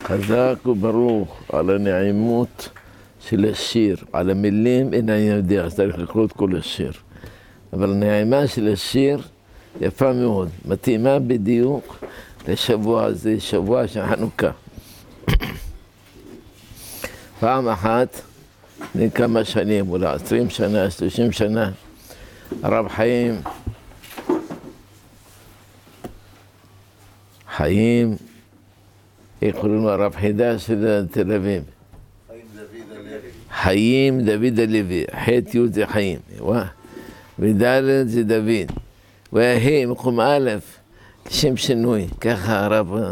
חזק וברוך על הנעימות של השיר, על המילים אינני יודע, אז צריך לקרוא את כל השיר. אבל הנעימה של השיר יפה מאוד, מתאימה בדיוק לשבוע הזה, שבוע של חנוכה. פעם אחת, כמה שנים, אולי 20 שנה, 30 שנה, הרב חיים, איך קוראים לו? הרב חידה של תל אביב. חיים דוד הלוי, ח' י' זה חיים, וד' זה דוד. והה' מקום א', שם שינוי, ככה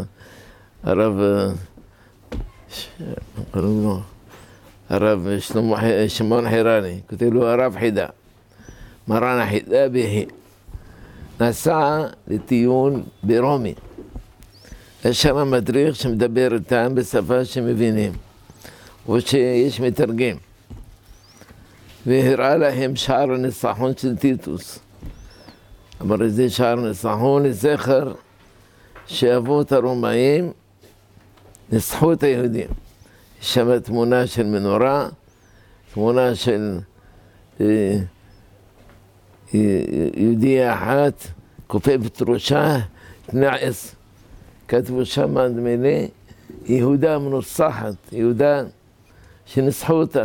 הרב שמעון חירני, כותב לו הרב חידה, מרן החידה בה'. נסע לטיול ברומי. יש שם מדריך שמדבר איתם בשפה שמבינים, או שיש מתרגם. והראה להם שער הניצחון של טיטוס. אמר, זה שער הניצחון לזכר שאבות הרומאים ניצחו את היהודים. יש שם תמונה של מנורה, תמונה של יהודייה אחת, כופפת ראשה, נעש. כתבו שם נדמה לי, יהודה מנוצחת, יהודה שניצחו אותה.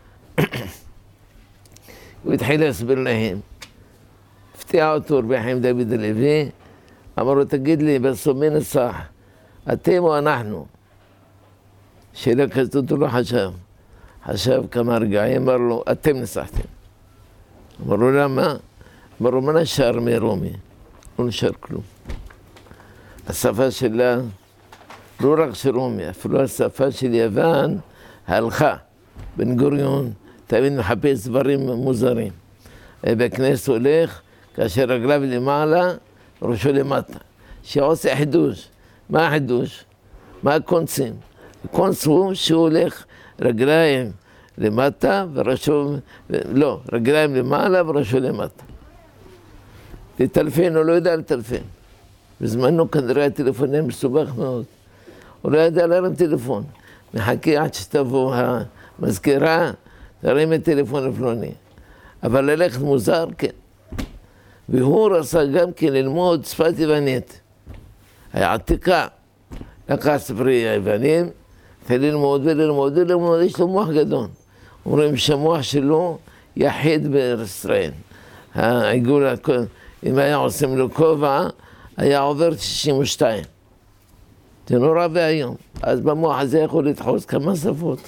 הוא התחיל להסביר להם. הפתיע אותו רבי חיים דוד הלוי, אמר לו, תגיד לי, בסוף מי ניצח? אתם או אנחנו? שאלה כזאת הוא לא חשב. חשב כמה רגעים, אמר לו, אתם ניצחתם. אמר לו, למה? אמר לו, מה נשאר מרומי? לא נשאר כלום. השפה שלה, לא רק של רומי, אפילו השפה של יוון, הלכה. בן גוריון תמיד מחפש דברים מוזרים. בכנסת הולך, כאשר רגליו למעלה, ראשו למטה. שעושה חידוש. מה החידוש? מה הקונצים? הקונץ הוא שהוא הולך רגליים למטה וראשו, לא, רגליים למעלה וראשו למטה. לטלפן, הוא לא יודע לטלפן. בזמנו כנראה הטלפון מסובך מאוד. הוא לא ידע להרים טלפון. מחכה עד שתבוא המזכירה, להרים את טלפון לפלוני. אבל ללכת מוזר, כן. והוא רצה גם כן ללמוד שפת יוונית. היה עתיקה. לקח ספרי היוונים, התחיל ללמוד וללמוד וללמוד, יש לו מוח גדול. אומרים שהמוח שלו יחיד בארץ ישראל. העיגול, אם היה עושים לו כובע, היה עובר 62. זה נורא והיום. אז במוח הזה יכול לדחוס כמה שפות.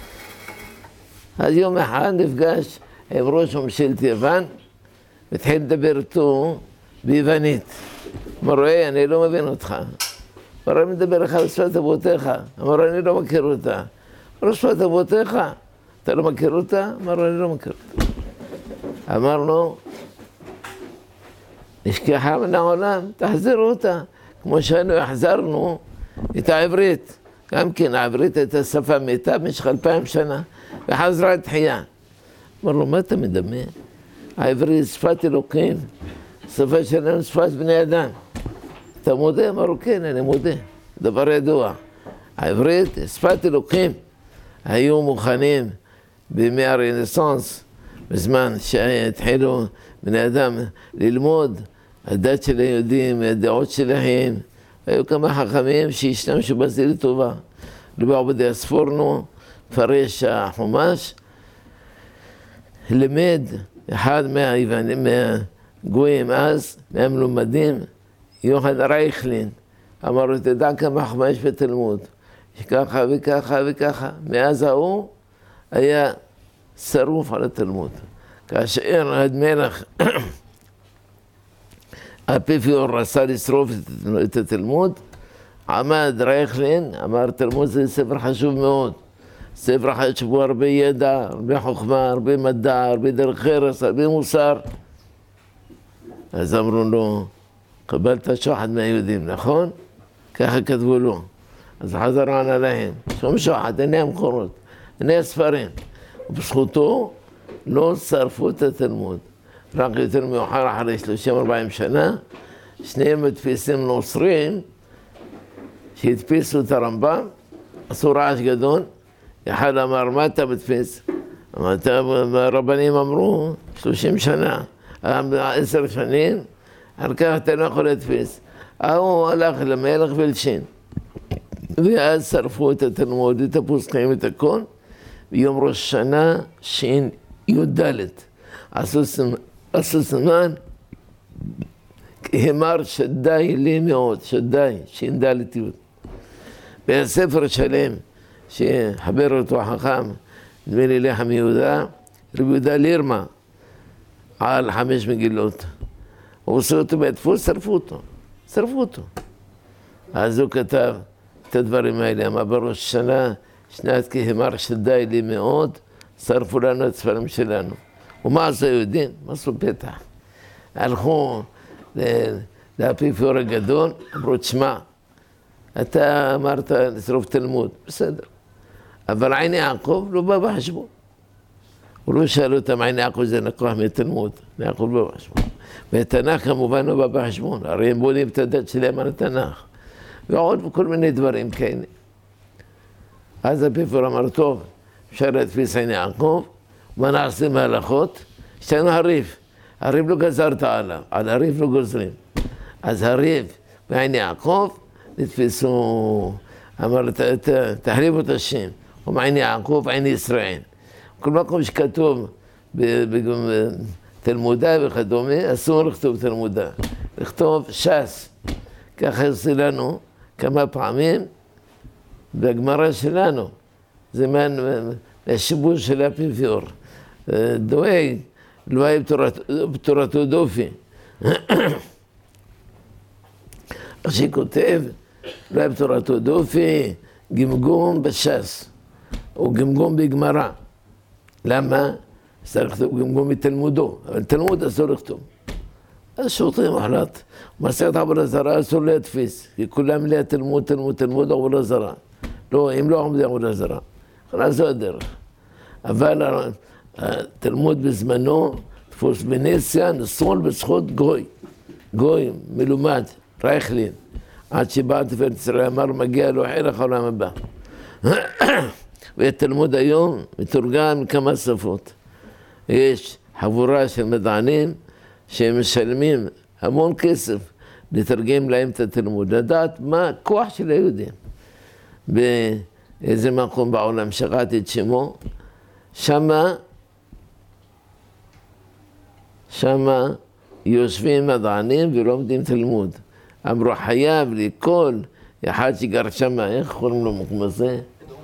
אז יום אחד נפגש עם ראש ממשלת יוון, והתחיל לדבר איתו ביוונית. אמר, רואה, אני לא מבין אותך. אמר, אני מדבר לך על שפת אבותיך. אמר, אני לא מכיר אותה. אמר, שפת אבותיך, אתה לא מכיר אותה? אמר, אני לא מכיר אותה. אמר לו, נשכחה מן העולם, תחזירו אותה. כמו שאנו החזרנו את העברית. גם כן, העברית הייתה שפה מתה במשך 2000 שנה, וחזרה לתחייה. אמר לו, מה אתה מדמה? העברית שפת אלוקים, שפה שלנו שפת בני אדם. אתה מודה? אמר לו, כן, אני מודה. דבר ידוע. העברית, שפת אלוקים, היו מוכנים בימי הרנסנס, בזמן שהתחילו בני אדם ללמוד הדת של היהודים, הדעות שלהם. היו כמה חכמים שהשתמשו בזה לטובה. רבי עובדיה ספורנו, מפרש החומש, לימד אחד מהגויים אז, מהמלומדים, יוחנן רייכלין, אמר לו, תדע כמה חוכמה יש בתלמוד, שככה וככה וככה. מאז ההוא היה שרוף על התלמוד. כאשר המלך האפיפיור רצה לשרוף את התלמוד, עמד רייכלין, אמר, תלמוד זה ספר חשוב מאוד. ספר חשוב, הרבה ידע, הרבה חוכמה, הרבה מדע, הרבה דרך ארץ, הרבה מוסר. אז אמרו לו, קבלת שוחד מהיהודים, נכון? ככה כתבו לו. אז חזר ענה להם, שום שוחד, הנה המקורות, הנה הספרים. ובזכותו לא שרפו את התלמוד. רק יותר מאוחר, אחרי 30-40 שנה, שניהם מדפיסים נוצרים שהדפיסו את הרמב"ם, עשו רעש גדול, אחד אמר, מה אתה מדפיס? הרבנים אמרו, 30 שנה, 10 שנים, על כך אתה לא יכול להדפיס. הוא הלך למלך ולשין. ואז שרפו את התלמוד, את הפוסקים, את הכל, ביום ראש שנה, שין י"ד. עשו סימן, המר שדי לי מאוד, שדי, שין ד' י'. והספר שלם, שחבר אותו החכם, נדמה לי לחם יהודה, רבי יהודה לירמה, על 5 מגילות. הוא עושה אותו בהדפוס, שרפו אותו. אז הוא כתב את הדברים האלה, אמר בראש שנה, שנת כהמר שדי לי מאוד, שרפו לנו את ספרים שלנו. ומה עשו היהודים? מה עשו פתח? הלכו לאפיפיור הגדול, אמרו, תשמע, אתה אמרת לשרוף תלמוד, בסדר. אבל עין יעקב לא בא בחשבון. הוא לא שאל אותם, עין יעקב זה לקוח מתלמוד, יעקב לא בא בחשבון. והתנ"ך כמובן לא בא בחשבון, הרי הם בונים את הדת שלהם על התנ"ך. ועוד כל מיני דברים כאלה. אז האפיפיור אמר, טוב, אפשר להדפיס עין יעקב, מה נעשה מהלכות? יש לנו הריב. הריב לא גזרת עליו, על הריב לא גוזרים. אז הריב ועין יעקב נתפסו, אמר, תחליפו את השם. ומעין יעקב, עין ישראל. כל מקום שכתוב בתלמודה וכדומה, אסור לכתוב תלמודה. לכתוב ש"ס. ככה עושה לנו כמה פעמים בגמרא שלנו. זה מהשיבוש של האפיפיור. דואג, לא היה בתורתו דופי. איך שכותב, לא היה בתורתו דופי, גמגום בש"ס, או גמגום בגמרא. למה? צריך לכתוב גמגום מתלמודו, אבל תלמוד אסור לכתוב. אז שוטרים החלט, מסכת עבודה זרה אסור להדפיס, כי כולם מלא תלמוד עבודה זרה. לא, אם לא עומדים עבודה זרה, חלק זו הדרך. אבל התלמוד בזמנו, תפוס בנסיה, נסול בזכות גוי מלומד, רייכלין. עד שבא תפארת ישראל אמר, מגיע לו ערך העולם הבא. והתלמוד היום מתורגם לכמה שפות. יש חבורה של מדענים שמשלמים המון כסף לתרגם להם את התלמוד, לדעת מה הכוח של היהודים. באיזה מקום בעולם שכחתי את שמו, שמה יושבים מדענים ולומדים תלמוד. אמרו, חייב לי כל אחד שגר שמה, איך קוראים לו מקום הזה?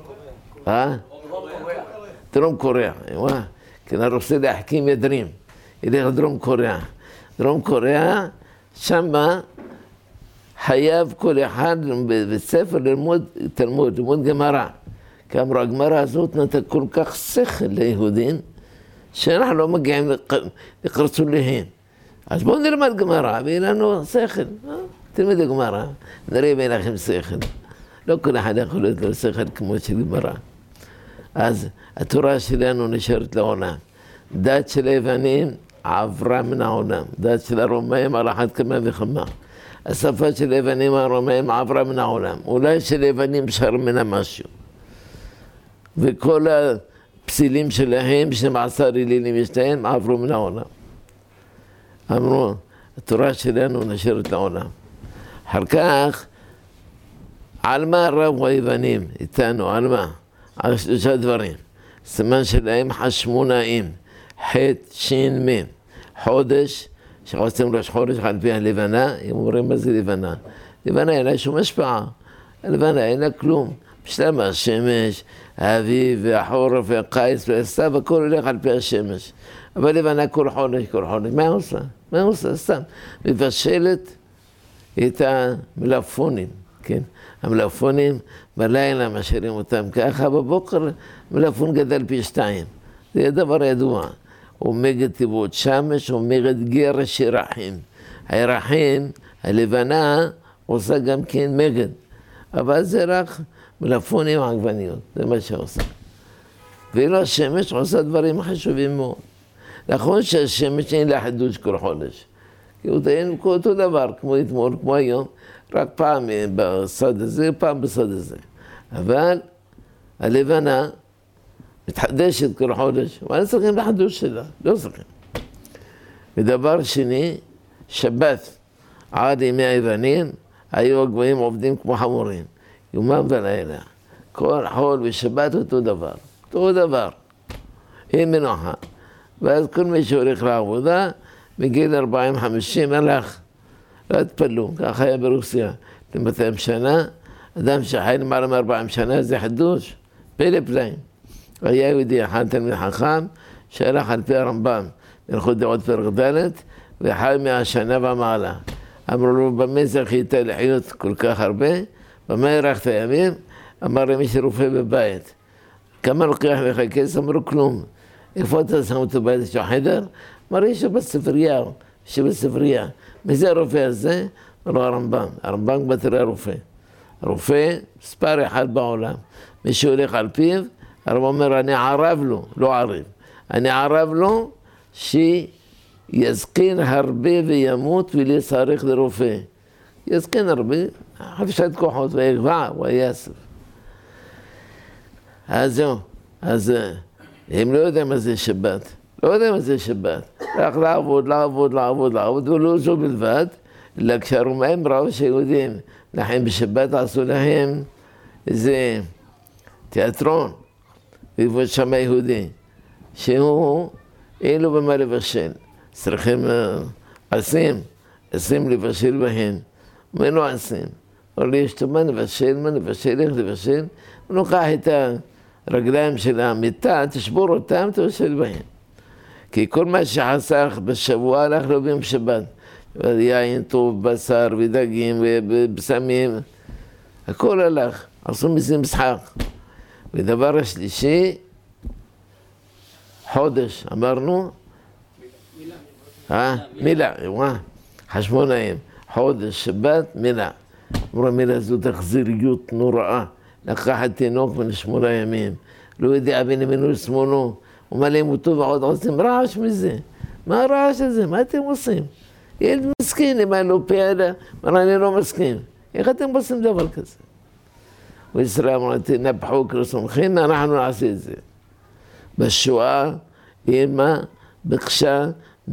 דרום קוריאה. כי אני רוצה להחכים ידרים. ילך לדרום קוריאה. דרום קוריאה, שמה חייב כל אחד בבית ספר ללמוד תלמוד, ללמוד גמרא. כי אמרו, הגמרא הזאת נתן כל כך שכל ליהודים, שאנחנו לא מגיעים לקרצו להם. אז בואו נלמד גמרא, ויהיה לנו שכל. תלמד גמרא, נראה אם אין לכם שכל. לא כל אחד יכול להיות לו שכל כמו של גמרא. אז התורה שלנו נשארת לעולם. דת של היוונים עברה מן העולם. דת של הרומאים על אחת כמה וכמה. השפה של היוונים הרומאים עברה מן העולם. אולי של היוונים שר מן משהו. וכל הפסילים שלהם, 12 אלילים יש להם, עברו מן העולם. אמרו, התורה שלנו נשארת לעולם. אחר כך, על מה רבו היוונים איתנו? על מה? על 3 דברים. סימן שלהם חשמונאים, ח' ש' מ'. חודש, שעושים ראש חודש על פי הלבנה, הם אומרים מה זה לבנה. לבנה אין לה שום השפעה. הלבנה אין לה כלום. בשלם השמש, האביב והחורף והקיץ והסתיו, הכל הולך על פי השמש. אבל לבנה כל חודש. מה עושה? מה עושה? סתם. מבשלת את המלפונים, כן? המלפונים בלילה משאירים אותם ככה, בבוקר מלפון גדל פי 2. זה דבר ידוע. ומגד תיבות שמש ומגד גרש ירחים. הירחים, הלבנה, עושה גם כן מגד. אבל זה רק מלפונים עגבניות, זה מה שעושה. ואילו השמש עושה דברים חשובים מאוד. נכון שהשמש אין לה חידוש כל חודש. כי הוא אין אותו דבר, כמו אתמול, כמו היום, רק פעם בצד הזה, פעם בצד הזה. אבל הלבנה מתחדשת כל חודש, ואני צריכים לחידוש שלה, לא צריכים. ודבר שני, שבת עד ימי היוונים, היו הגויים עובדים כמו חמורים, יומם ולילה. כל חול ושבת אותו דבר, אותו דבר. אין מנוחה. ואז כל מי שהולך לעבודה, בגיל 40-50 הלך. לא התפלו, ככה היה ברוסיה. 200 שנה, אדם שחי למעלה מ-40 שנה, זה חידוש, פלא פלאים. היה יהודי אחד תלמיד חכם, שהלך על פי הרמב"ם, הלכות דעות פרק ד' וחי 100 שנה ומעלה. אמרו לו, במה זכית לחיות כל כך הרבה? במה הארכת ימים? אמר למי שרופא בבית. כמה לוקח לך כסף? אמרו כלום. איפה אתה שם אותו בית? יש לו חדר? אמר, יש לו בספרייה, יש לו בספרייה. מי זה הרופא הזה? אמרו הרמב"ם. הרמב"ם בתרי הרופא. הרופא, מספר אחד בעולם. מי שהולך על פיו, הרמב"ם אומר, אני ערב לו, לא ערב. אני ערב לו שיזקין הרבה וימות ולהצטרך לרופא. יזקין הרבה, חפשת כוחות ויגבע ויאסף. אז זהו, אז הם לא יודעים מה זה שבת, לא יודעים מה זה שבת. רק לעבוד, ולא זו בלבד, אלא כשהרומאים ראו שיהודים נחים בשבת, עשו להם איזה תיאטרון, בעבוד שם היהודי, שהוא אין לו במה לבשל. צריכים עשים לבשל בהן, מה לא עשים? אמר לי, יש לו מה נבשל, איך לבשל? הוא לוקח את הרגליים של המיטה, תשבור אותם, תבשל בהן. כי כל מה שחסך בשבוע הלך לו ביום שבת. יין טוב, בשר ודגים ובשמים, הכל הלך, עשו מזה משחק. ודבר השלישי, חודש, אמרנו? מילה, חשבונאים, חודש, שבת, מילה. אמרו, מילה זו תחזיריות נוראה, לקחת תינוק בן 8 ימים, לא יודע בין ימינו לשמאלו, הוא מלא מותו ועוד עושים רעש מזה. מה הרעש הזה? מה אתם עושים? ילד מסכין, אם אני לא פעלה, אמר, אני לא מסכים. איך אתם עושים דבר כזה? וישראל אמרו, תנפחו כרסומכם, אנחנו נעשה את זה. בשואה, אמא בקשה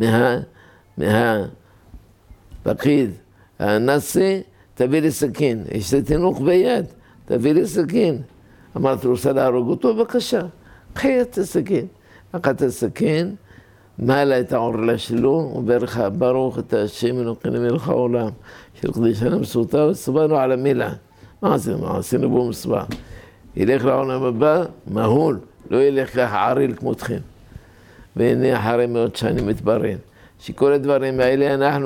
מהפקיד הנאצי, תביא לי סכין. יש לי תינוק ביד, תביא לי סכין. אמרתי, רוצה להרוג אותו? בבקשה, קחי את הסכין. לקחה את הסכין, מעלה את העורלה שלו, וברך ברוך את השם אלוקינו מלך העולם, של קדישנו מסורתיו, וצבאנו על המילה. מה זה? מה עשינו בו מצווה? ילך לעולם הבא, מהול, לא ילך ככה עריל כמותכם. והנה אחרי 100 שנים מתברר, שכל הדברים האלה אנחנו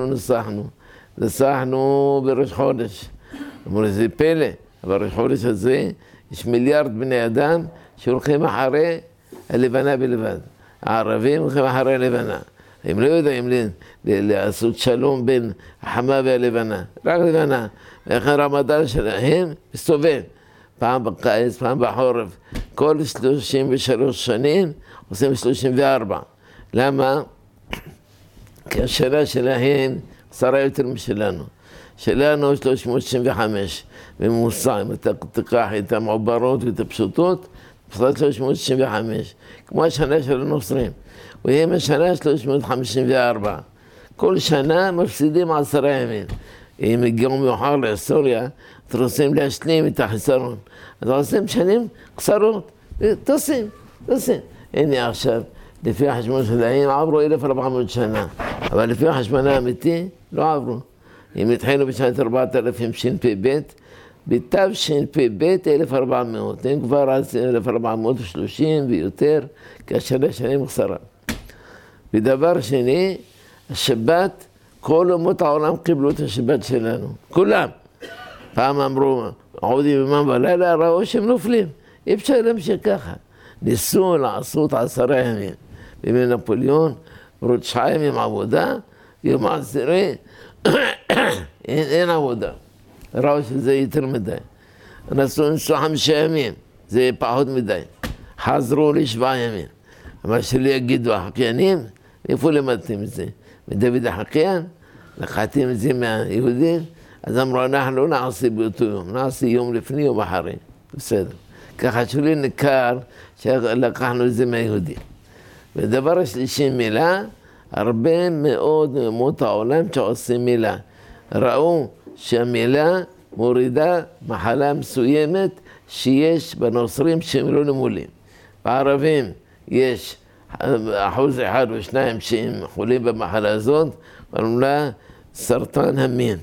נסחנו בראש חודש. אמרו, זה פלא, אבל בראש חודש הזה יש מיליארד בני אדם שהולכים אחרי הלבנה בלבד. הערבים הולכים אחרי הלבנה. הם לא יודעים לעשות שלום בין החמה והלבנה, רק לבנה. ואיך הרמדאן שלהם מסתובב, פעם בקיץ, פעם בחורף. כל 33 שנים עושים 34. למה? כי השנה שלהם קצרה יותר משלנו. שלנו 365 בממוצע, אם אתה תיקח את המעוברות ואת הפשוטות, 365, כמו השנה של הנוצרים. והם השנה 354. כל שנה מפסידים 10 ימים. אם הגיעו מאוחר להיסטוריה, אתם רוצים להשלים את החיסרון. אז עושים שנים קצרות, תעשים. הנה עכשיו, לפי החשבון שלהם עברו 1400 שנה, אבל לפי החשבון האמיתי לא עברו. הם התחילו בשנת 4000 ש"פ, בתש"פ 1400, הם כבר אז 1430 ויותר, כאשר שנים קצרה. ודבר שני, השבת, כל אומות העולם קיבלו את השבת שלנו, כולם. פעם אמרו, עובדים יומם ולילה, ראו שהם נופלים, אי אפשר להמשיך ככה. ניסו לעשות 10 ימים. בימי נפוליאון, עוד 9 ימים עבודה, יום העשירי, אין עבודה. ראו שזה יותר מדי. נסו 5 ימים, זה פחות מדי. חזרו ל7 ימים. אבל שלא יגידו החקיינים, איפה למדתם את זה? מדוד החקיין, לקחתם את זה מהיהודים, אז אמרו, אנחנו לא נעשה באותו יום, נעשה יום לפני יום אחרי. בסדר. ככה שלי ניכר שלקחנו את זה מהיהודים. ודבר השלישי, מילה, הרבה מאוד מאומות העולם שעושים מילה. ראו שהמילה מורידה מחלה מסוימת שיש בנוצרים שהם לא נמולים. בערבים יש 1% או 2% שהם חולים במחלה הזאת, קוראים לה סרטן המין.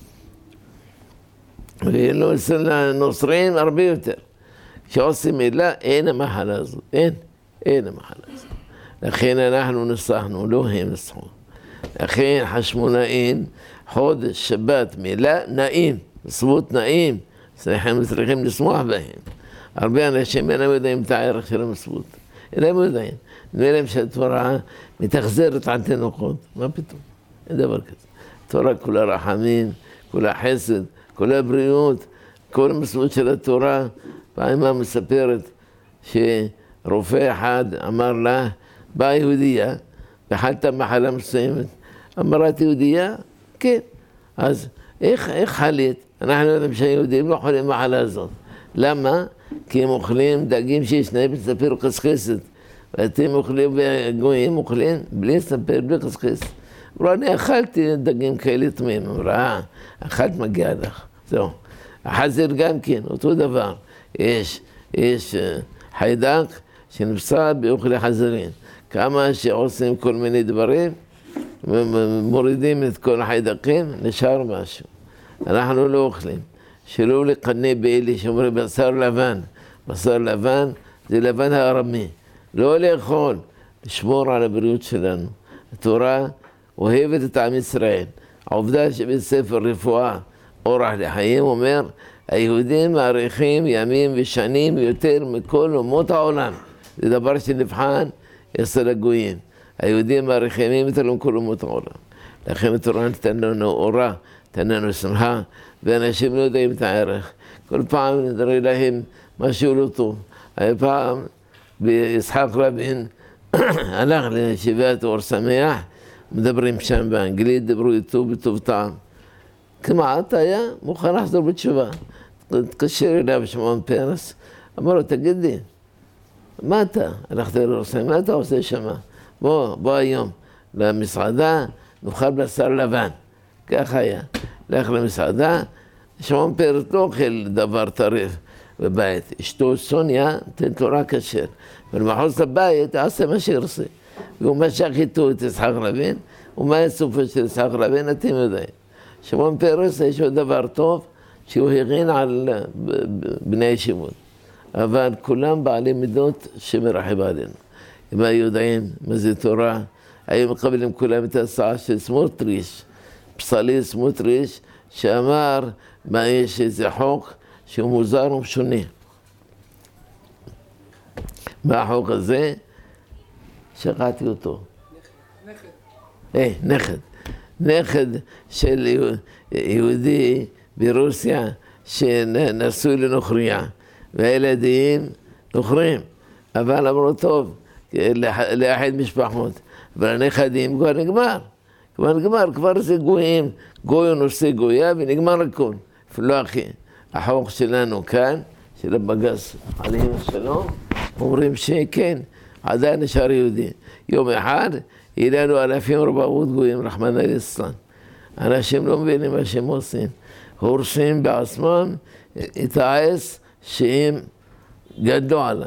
ואצל הנוצרים הרבה יותר. כשעושים מילה, אין המחלה הזאת, אין המחלה הזאת. לכן אנחנו נסחנו, לא הם נסחו. לכן חשמונאים, חודש, שבת, מילה, נעים, מצוות נעים, צריכים לשמוח בהם. הרבה אנשים אינם יודעים את הערך של המצוות, אינם יודעים. נראה להם שהתורה מתאכזרת על תינוקות, מה פתאום? אין דבר כזה. התורה כולה רחמים, כולה חסד, כולה בריאות, כל המצוות של התורה. והאימא מספרת שרופא אחד אמר לה, באה יהודייה, וחלתה מחלה מסוימת. אמרת יהודייה? כן. אז איך חלית? אנחנו יודעים שהיהודים לא חולים מחלה הזאת. למה? כי הם אוכלים דגים שיש להם ספיר קסקסת. ואתם אוכלים, וגויים אוכלים בלי ספיר, בלי קסקסת. אמרו, אני אכלתי דגים כאלה תמים. אמרה, אכלת מגיע לך. זהו. החזיר גם כן, אותו דבר. יש חיידק שנפסע באוכלי חזירים. כמה שעושים כל מיני דברים, מורידים את כל החיידקים, נשאר משהו. אנחנו לא אוכלים. שלא לקנא באלה שאומרים בשר לבן. בשר לבן זה לבן הארמי. לא לאכול, לשמור על הבריאות שלנו. התורה אוהבת את עם ישראל. העובדה שבספר רפואה, אורח לחיים, אומר, היהודים מעריכים ימים ושנים יותר מכל אומות העולם. זה דבר שנבחן אצל הגויים. היהודים מעריכים ימים יותר מכל אומות העולם. לכן התורה נתן לנו אורה, נתן לנו שמחה, ואנשים לא יודעים את הערך. כל פעם נראה להם משהו לא טוב. היה פעם ביצחק רבין הלך לישיבת אור שמח, מדברים שם באנגלית, דברו איתו בטוב טעם. כמעט היה מוכן לחזור בתשובה. התקשר אליו שמעון פרס, אמר לו, תגידי, מה אתה? הלכת לאור שמח, מה אתה עושה שמה? בוא היום למסעדה, נאכל בשר לבן. כך היה. לך למסעדה, שמעון פרס לא אוכל דבר טרף בבית. אשתו סוניה תן לו רק כשר. ולמחוץ לבית עשה מה שירצה. והוא משך איתו את יצחק רבין, ומה הסופו של יצחק רבין, אתם יודעים. שמעון פרס יש עוד דבר טוב, שהוא הגן על בני הישיבות. אבל כולם בעלי מידות שמרחב עלינו. אם היו יודעים מה זה תורה, היו מקבלים כולם את ההצעה של סמוטריץ', פסלי סמוטריץ', שאמר מה יש איזה חוק שהוא מוזר ומשונה. מה החוק הזה? שכחתי אותו. נכד. נכד של יהודי ברוסיה שנשוי לנוכריה, והילדים נוכרים, אבל אמרו טוב, לאחד משפחות, אבל הנכדים כבר נגמר, כבר זה גויים, גוי נושא גויה ונגמר הכל. אפילו אחי, החוק שלנו כאן, של הבג"ץ עליהם השלום, אומרים שכן, עדיין נשאר יהודי. יום אחד יהיה לנו 1400 גויים, רחמנא ליצלן. אנשים לא מבינים מה שהם עושים. הורסים בעצמם את העץ שהם גדלו עליו.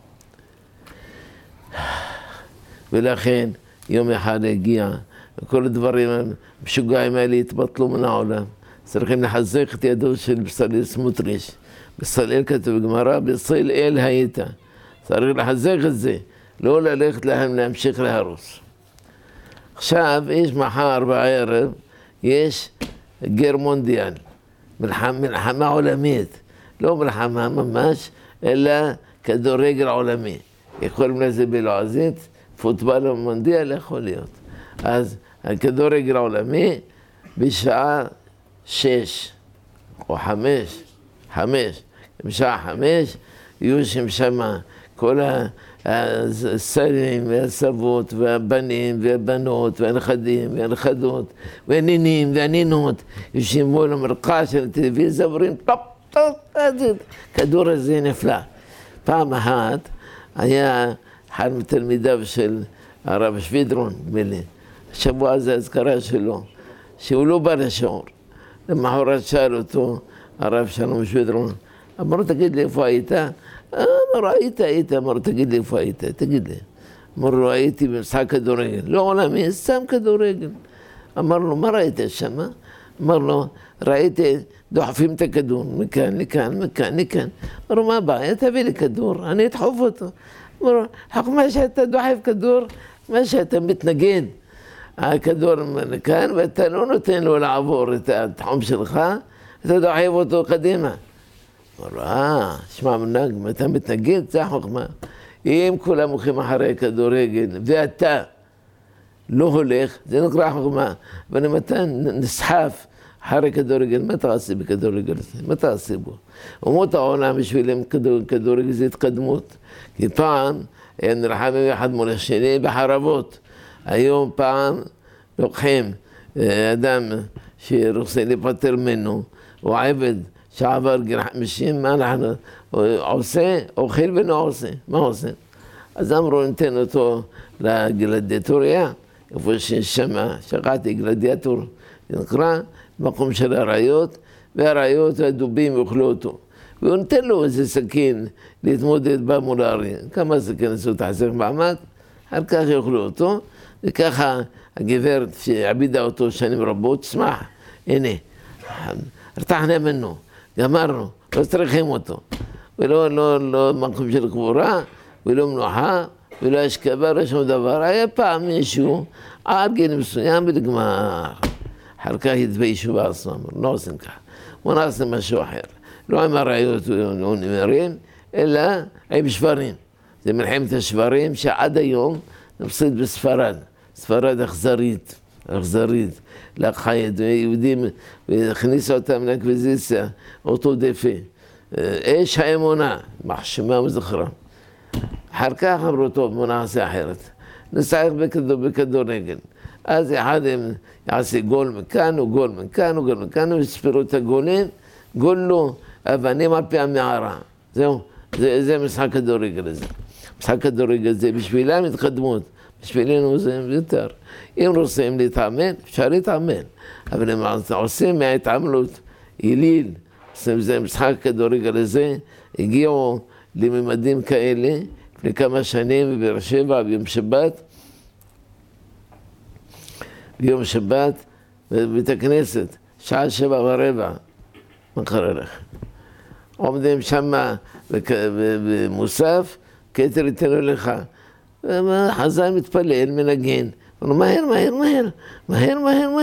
ולכן יום אחד הגיע, וכל הדברים המשוגעים האלה התבטלו מן העולם. צריכים לחזק את ידו של בצלאל סמוטריץ'. בצלאל כתוב בגמרא, בצלאל היית. צריך לחזק את זה, לא ללכת להם להמשיך להרוס. עכשיו, יש מחר בערב, יש גר מונדיאל, מלחמה עולמית. לא מלחמה ממש, אלא כדורגל עולמי. יכולים לזה בלועזית, פוטבול מונדיאל יכול להיות. אז הכדורגל העולמי בשעה 6 או 5, בשעה 5, יהיו שם כל השרים והסבות והבנים והבנות והנכדים והנכדות והנינים והנינות יושבים מול המרקע של הטלוויזיה ואומרים טופ טופ כדור הזה נפלא. פעם אחת היה אחד מתלמידיו של הרב שווידרון, מילי. השבוע הזה הזכרה שלו, שהוא לא בא לשיעור. למחרת שאל אותו הרב שלום שווידרון, אמר לו, תגיד לי איפה היית? אמר, היית. אמר לו, תגיד לי איפה היית? תגיד לי. אמר לו, הייתי במשחק כדורגל. לא עולמי, סתם כדורגל. אמר לו, מה ראית שם? אמר לו, ראיתי, דוחפים את הכדור, מכאן, לכאן. אמר לו, מה הבעיה? תביא לי כדור, אני אדחוף אותו. אמר לו, מה שאתה דוחף כדור, מה שאתה מתנגד. הכדור לכאן, ואתה לא נותן לו לעבור את התחום שלך, אתה דוחף אותו קדימה. אמר לו, שמע מנהג, אתה מתנגד, זה החוכמה. אם כולם הולכים אחרי כדורגל, ואתה לא הולך, זה נקרא חוכמה. אבל אם אתה נסחף אחרי כדורגל, מה תעשה בכדורגל הזה? מה תעשה בו? אומות העולם בשבילם כדורגל זה התקדמות. כי פעם היה נלחמים אחד מול השני בחרבות. היום פעם לוקחים אדם שרוצה להיפטר ממנו, הוא עבד שעבר גיל 50, מה אנחנו עושה? אוכל ולא עושה. מה עושה? אז אמרו ניתן אותו לגלדיאטוריה, איפה ששמה, שכחתי גלדיאטור, זה נקרא מקום של הרעיות, והרעיות והדובים יאכלו אותו. והוא נותן לו איזה סכין להתמודד בה מול האריה. כמה סכין עשו תחזק מעמד, אחר כך יאכלו אותו, וככה הגברת שעבידה אותו שנים רבות, שמח, הנה, הרתחנה ממנו, גמרנו, לא צריכים אותו. ולא מקום של קבורה, ולא מנוחה, ולא השכבה, לא שום דבר. היה פעם מישהו, עד גיל מסוים ולגמר. אחר כך התביישו בעצמם, לא עושים ככה. בוא נעשה משהו אחר. לא עם הרעיות ונמרים, אלא עם שברים. זה מלחמת השברים שעד היום נפסד בספרד. ספרד אכזרית, לקחה יהודים והכניסה אותם לאקוויזיציה, אותו דפה. אש האמונה, מחשמה וזכרה. אחר כך אמרו, טוב, בוא נעשה אחרת. נשחק בכדורגל. אז אחד יעשה גול מכאן, או גול מכאן, ויספרו את הגולים, גולו אבנים על פי המערה. זהו, זה משחק כדורגל הזה. משחק כדורגל זה בשבילם התקדמות, בשבילנו זה יותר. אם רוצים להתאמן, אפשר להתאמן. אבל אם עושים מההתעמלות יליל, זה משחק כדורגל הזה, הגיעו לממדים כאלה, לפני כמה שנים בבאר שבע, ביום שבת, בבית הכנסת, שעה 7:15, מה קרה לך? עומדים שם במוסף, כתר יתנו לך. חזן מתפלל, מנגן. אמרו, מהר,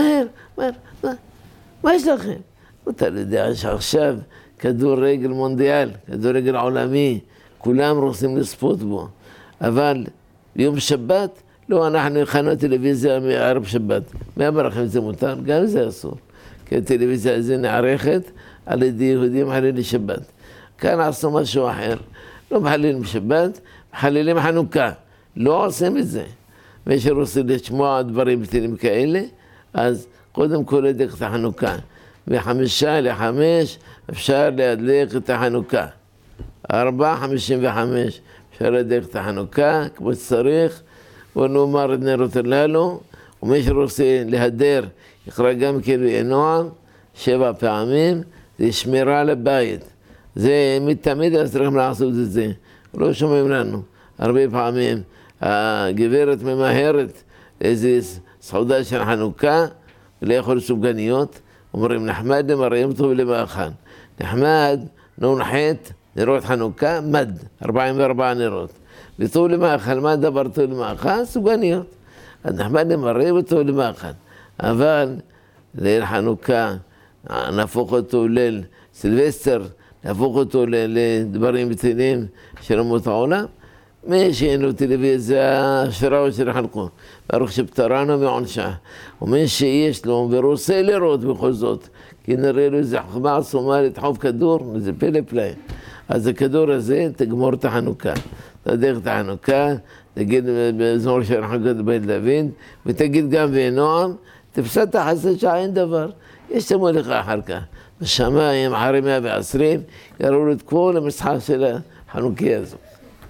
מה יש לכם? אתה יודע שעכשיו כדורגל מונדיאל, כדורגל עולמי, כולם רוצים לצפות בו. אבל ביום שבת, לא, אנחנו הכנו טלוויזיה מערב שבת. מי אמר לכם זה מותר? גם זה אסור. כי הטלוויזיה הזו נערכת על ידי יהודים מחללים שבת. כאן עשו משהו אחר. לא מחללים שבת, מחללים חנוכה. לא עושים את זה. מי שרוצה לשמוע דברים בטלים כאלה, אז קודם כל להדליק את החנוכה. ב5:55 אפשר להדליק את החנוכה. 4:55 אפשר להדליק את החנוכה, כמו שצריך, ונאמר את נרות הללו, ומי שרוצה להדר, יקרא גם כאילו נועם, 7 פעמים, זה שמירה על הבית. זה מתמיד צריכים לעשות את זה. לא שומעים לנו. הרבה פעמים הגברת ממהרת איזו סעודה של חנוכה, לאכול סופגניות, אומרים נחמד למראים טוב למאכל. נחמד, נ"ח, נרות חנוכה, מד, 44 נרות. וטוב למאכל, מה דבר טוב למאכל? סופגניות. אז נחמד למראים וטוב למאכל. אבל ליל חנוכה, נהפוך אותו ליל סילבסטר, נהפוך אותו לדברים בטלים של אומות העולם. מי שאין לו טלוויזיה, שראו שרחלקו, ברוך שפטרנו מעונשה. ומי שיש לו ורוצה לראות בכל זאת, כי נראה לו איזה חוכמה עצומה לדחוף כדור, וזה פלא פלא. אז הכדור הזה תגמור את החנוכה. תדרך את החנוכה, תגיד בזמור של חנוכת בית דוד, ותגיד גם בנועם, תפסד את החסד שעה אין דבר. יש תמול לך אחר כך. בשמיים, אחרי 120, יראו לו את כל המשחק של החנוכיה הזו.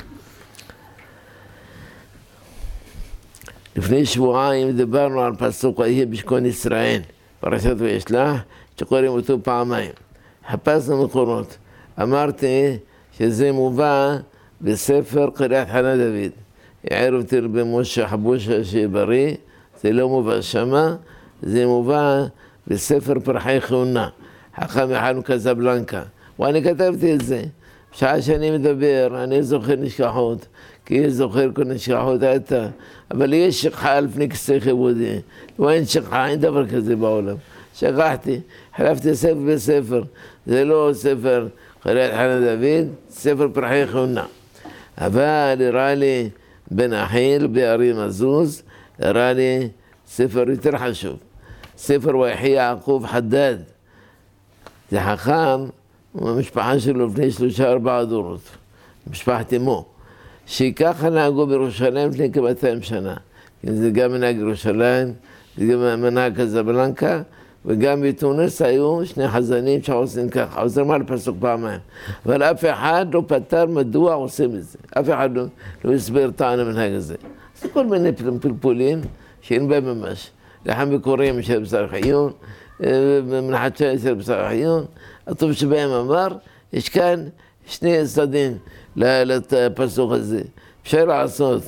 לפני שבועיים דיברנו על פסוק ויהי במשכן ישראל, פרשת וישלח, שקוראים אותו פעמיים. חפשנו מקורות. אמרתי שזה מובא בספר קריאת חנה דוד. העיר אותי רבי משה חבושה שיהיה בריא, זה לא מובא שמה, זה מובא בספר פרחי כהונה, חכם אחד מקזבלנקה. ואני כתבתי את זה. בשעה שאני מדבר, אני זוכר נשכחות, כי זוכר כל נשכחות הייתה. אבל יש שכחה לפני כסי כיבודי. ואין שכחה, אין דבר כזה בעולם. שכחתי, חלפתי ספר בספר. זה לא ספר קריאת חנה דוד, ספר פרחי כהונה. אבל הראה לי בן אחיל בארי מזוז, הראה לי ספר יותר חשוב. ספר ויחי יעקב חדד. זה חכם, המשפחה שלו לפני 3-4 דורות. משפחת אמו. שככה נהגו בירושלים לפני כ-200 שנה. זה גם מנהג ירושלים, זה גם מנהג קזבלנקה, וגם בתוניס היו שני חזנים שעושים ככה, עושים על פסוק פעמיים. אבל אף אחד לא פתר מדוע עושים את זה. אף אחד לא הסבר טען המנהג הזה. זה כל מיני פלפולים שאין בהם ממש. לחם בקוראים של בשר חיון, מנחת של בשר חיון. הטוב שבהם אמר, יש כאן שני צדדים לפסוק הזה. אפשר לעשות,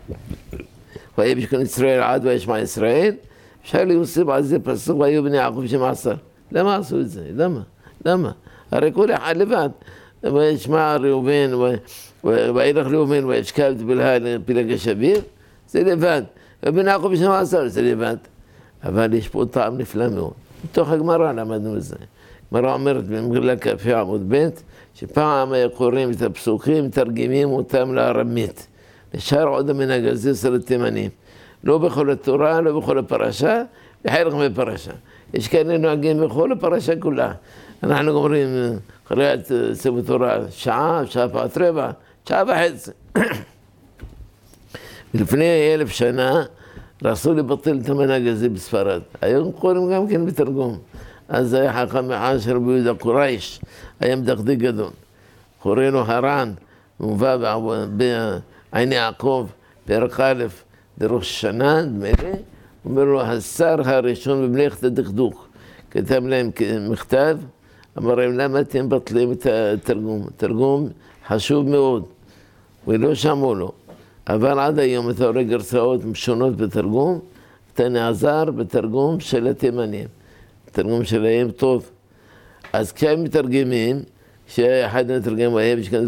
ויהי במשכן ישראל עד וישמע ישראל, אפשר להוסיף על זה פסוק ויהיו בני יעקב 12. למה עשו את זה? למה? הרי כל אחד לבד. וישמע ראובן, וילך ראובן וישכב את פלג השביר, זה לבד. ובני יעקב 12 זה לבד. אבל יש פה טעם נפלא מאוד. מתוך הגמרא למדנו את זה. הגמרא אומרת במגילת כ"ה עמוד ב' שפעם קוראים את הפסוקים, מתרגמים אותם לארמית. נשאר עוד המנהג הזה אצל התימנים. לא בכל התורה, לא בכל הפרשה, בחלק מהפרשה. יש כאלה נוהגים בכל הפרשה כולה. אנחנו אומרים, קריאת ספר תורה, שעה פעת רבע, שעה וחצי. לפני 1000 שנה, רצו לבטל את המנהג הזה בספרד. היום קוראים גם כן בתרגום. אז היה חכם אחד של רבי יהודה קורייש, היה מדקדק גדול. קורא לו הר"ן, מובא בעיני יעקב, פרק א' בראש שנה, נדמה לי, אומר לו, השר הראשון במלאכת הדקדוק. כתב להם מכתב, אמר להם, למה אתם בטלים את התרגום? התרגום חשוב מאוד, ולא שמעו לו. אבל עד היום אתה רואה גרסאות שונות בתרגום, אתה נעזר בתרגום של התימנים. התרגום שלהם טוב. אז כשהם מתרגמים, שאחד מתרגם ויהי במשכן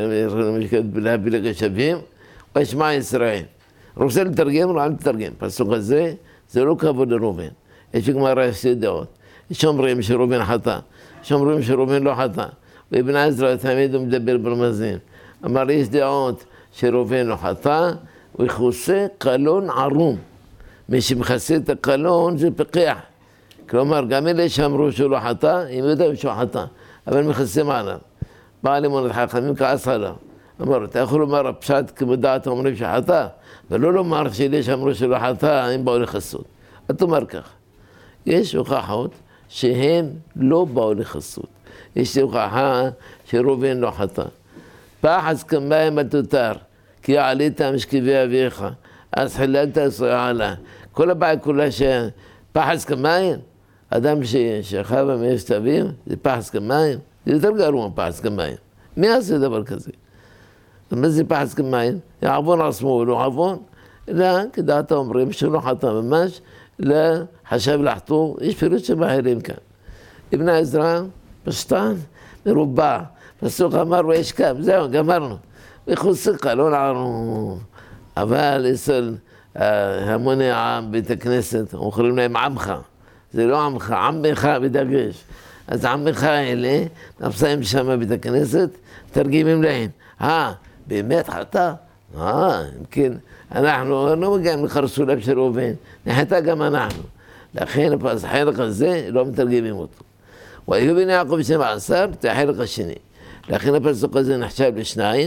פלג השביר, וישמע ישראל. רוצה לתרגם, לא לתרגם. פסוק הזה, זה לא כבוד לראובן. יש גמרא שתי דעות. יש אומרים שראובן חטא, יש אומרים שראובן לא חטא. ואבן עזרא תמיד הוא מדבר ברמזים. אמר, יש דעות שראובן לא חטא, הוא יכוסה קלון ערום. מי שמכסה את הקלון זה פיקח. כלומר, גם אלה שאמרו שהוא לא חטא, הם יודעים שהוא חטא, אבל מכסים עליו. בעל אמונת חכמים כעס עליו. אמר, אתה יכול לומר, הפשט כמודעת אומרים שחטא, ולא לומר שאלה שאמרו שלא חטא, הם באו לחסות. אתה אומר כך, יש הוכחות שהם לא באו לחסות. יש הוכחה שראובן לא חטא. פחז כמים התותר, כי עלית משכבי אביך, אז חיללת סועלה. כל הבעיה כולה שפחז כמים, אדם שחב מאש אביו, זה פחז כמים, זה יותר גרוע פחז כמים. מי עושה דבר כזה? מה זה פחז כמים? העוון עצמו לא עוון, אלא כדעת אומרים שלא חטא ממש, לחשב לחטוא, יש פירוש שבאחרים כאן. אבן עזרא, פשטן, מרובע, פסוק אמר וישכב, זהו, גמרנו. וחוסר קלון ערום. אבל אצל המוני העם, בית הכנסת, אומרים להם עמך. זה לא עמך, עמך בדגש. אז עמך האלה, נפסעים שם בית הכנסת, תרגמים להם. באמת חטא? כן. אנחנו לא מגיעים לחרסו לב של ראובן, נחטא גם אנחנו. לכן החלק הזה לא מתרגמים אותו. ויהיו בני יעקב 12, זה החלק השני. לכן הפסוק הזה נחשב לשניים,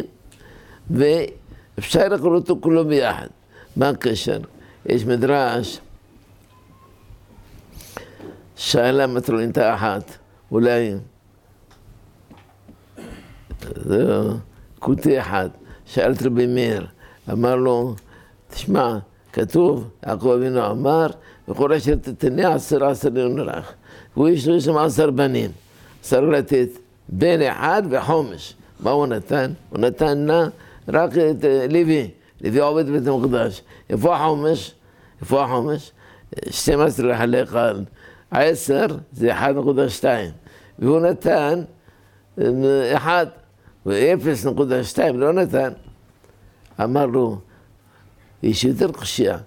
ואפשר לקרוא אותו כולו ביחד. מה הקשר? יש מדרש, שאלה מטרונית אחת, אולי זה כותי אחד, שאל את רבי מאיר, אמר לו, תשמע, כתוב, יעקב אבינו אמר, וכל אשר תתני 10 יונו לך. והוא יש לו שם 10 בנים, צריך לתת בן אחד וחומש. מה הוא נתן? הוא נתן רק את לוי, לוי עובד בית המקדש. איפה החומש? איפה החומש? 12 לחלק על 10 זה 1.2, והוא נתן 1 ו-0.2 לא נתן. אמר לו, יש יותר קשיה,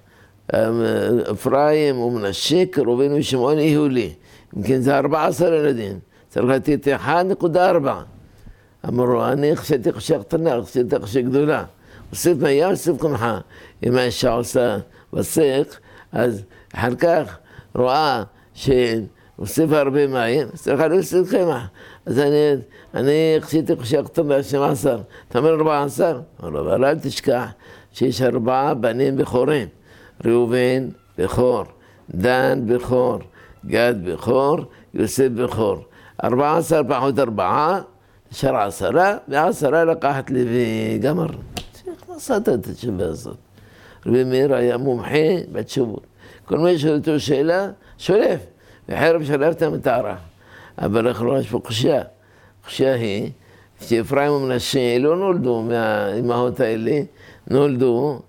אפרים ומנשה קרובים ושמעון יהיו לי, אם כן זה 14 ילדים, צריך לתת 1.4. אמר לו, אני חשבתי קשיה קטנה, חשבתי קשיה גדולה. הוסיף מים, הוסיף קמחה. אם האישה עושה בסק, אז אחר כך רואה שהוסיף הרבה מים, צריכה להוסיף קמח. אז אני חשבתי קשיה קטנה 12, אתה אומר 14? אמר לו, אבל אל תשכח שיש 4 בנים בכורים, ראובן בכור, דן בכור, גד בכור, יוסף בכור. 14 פחות 4, נשאר 10, ו10 לקחת לוי, גמר. עשת את התשובה הזאת. רבי מאיר היה מומחה בתשובות. כל מי שואל אותו שאלה, שולף. וחרב שלפתם את הערך. אבל אנחנו יש פה קשיה. קשיה היא שאפרים ומנשה לא נולדו מהאימהות האלה, נולדו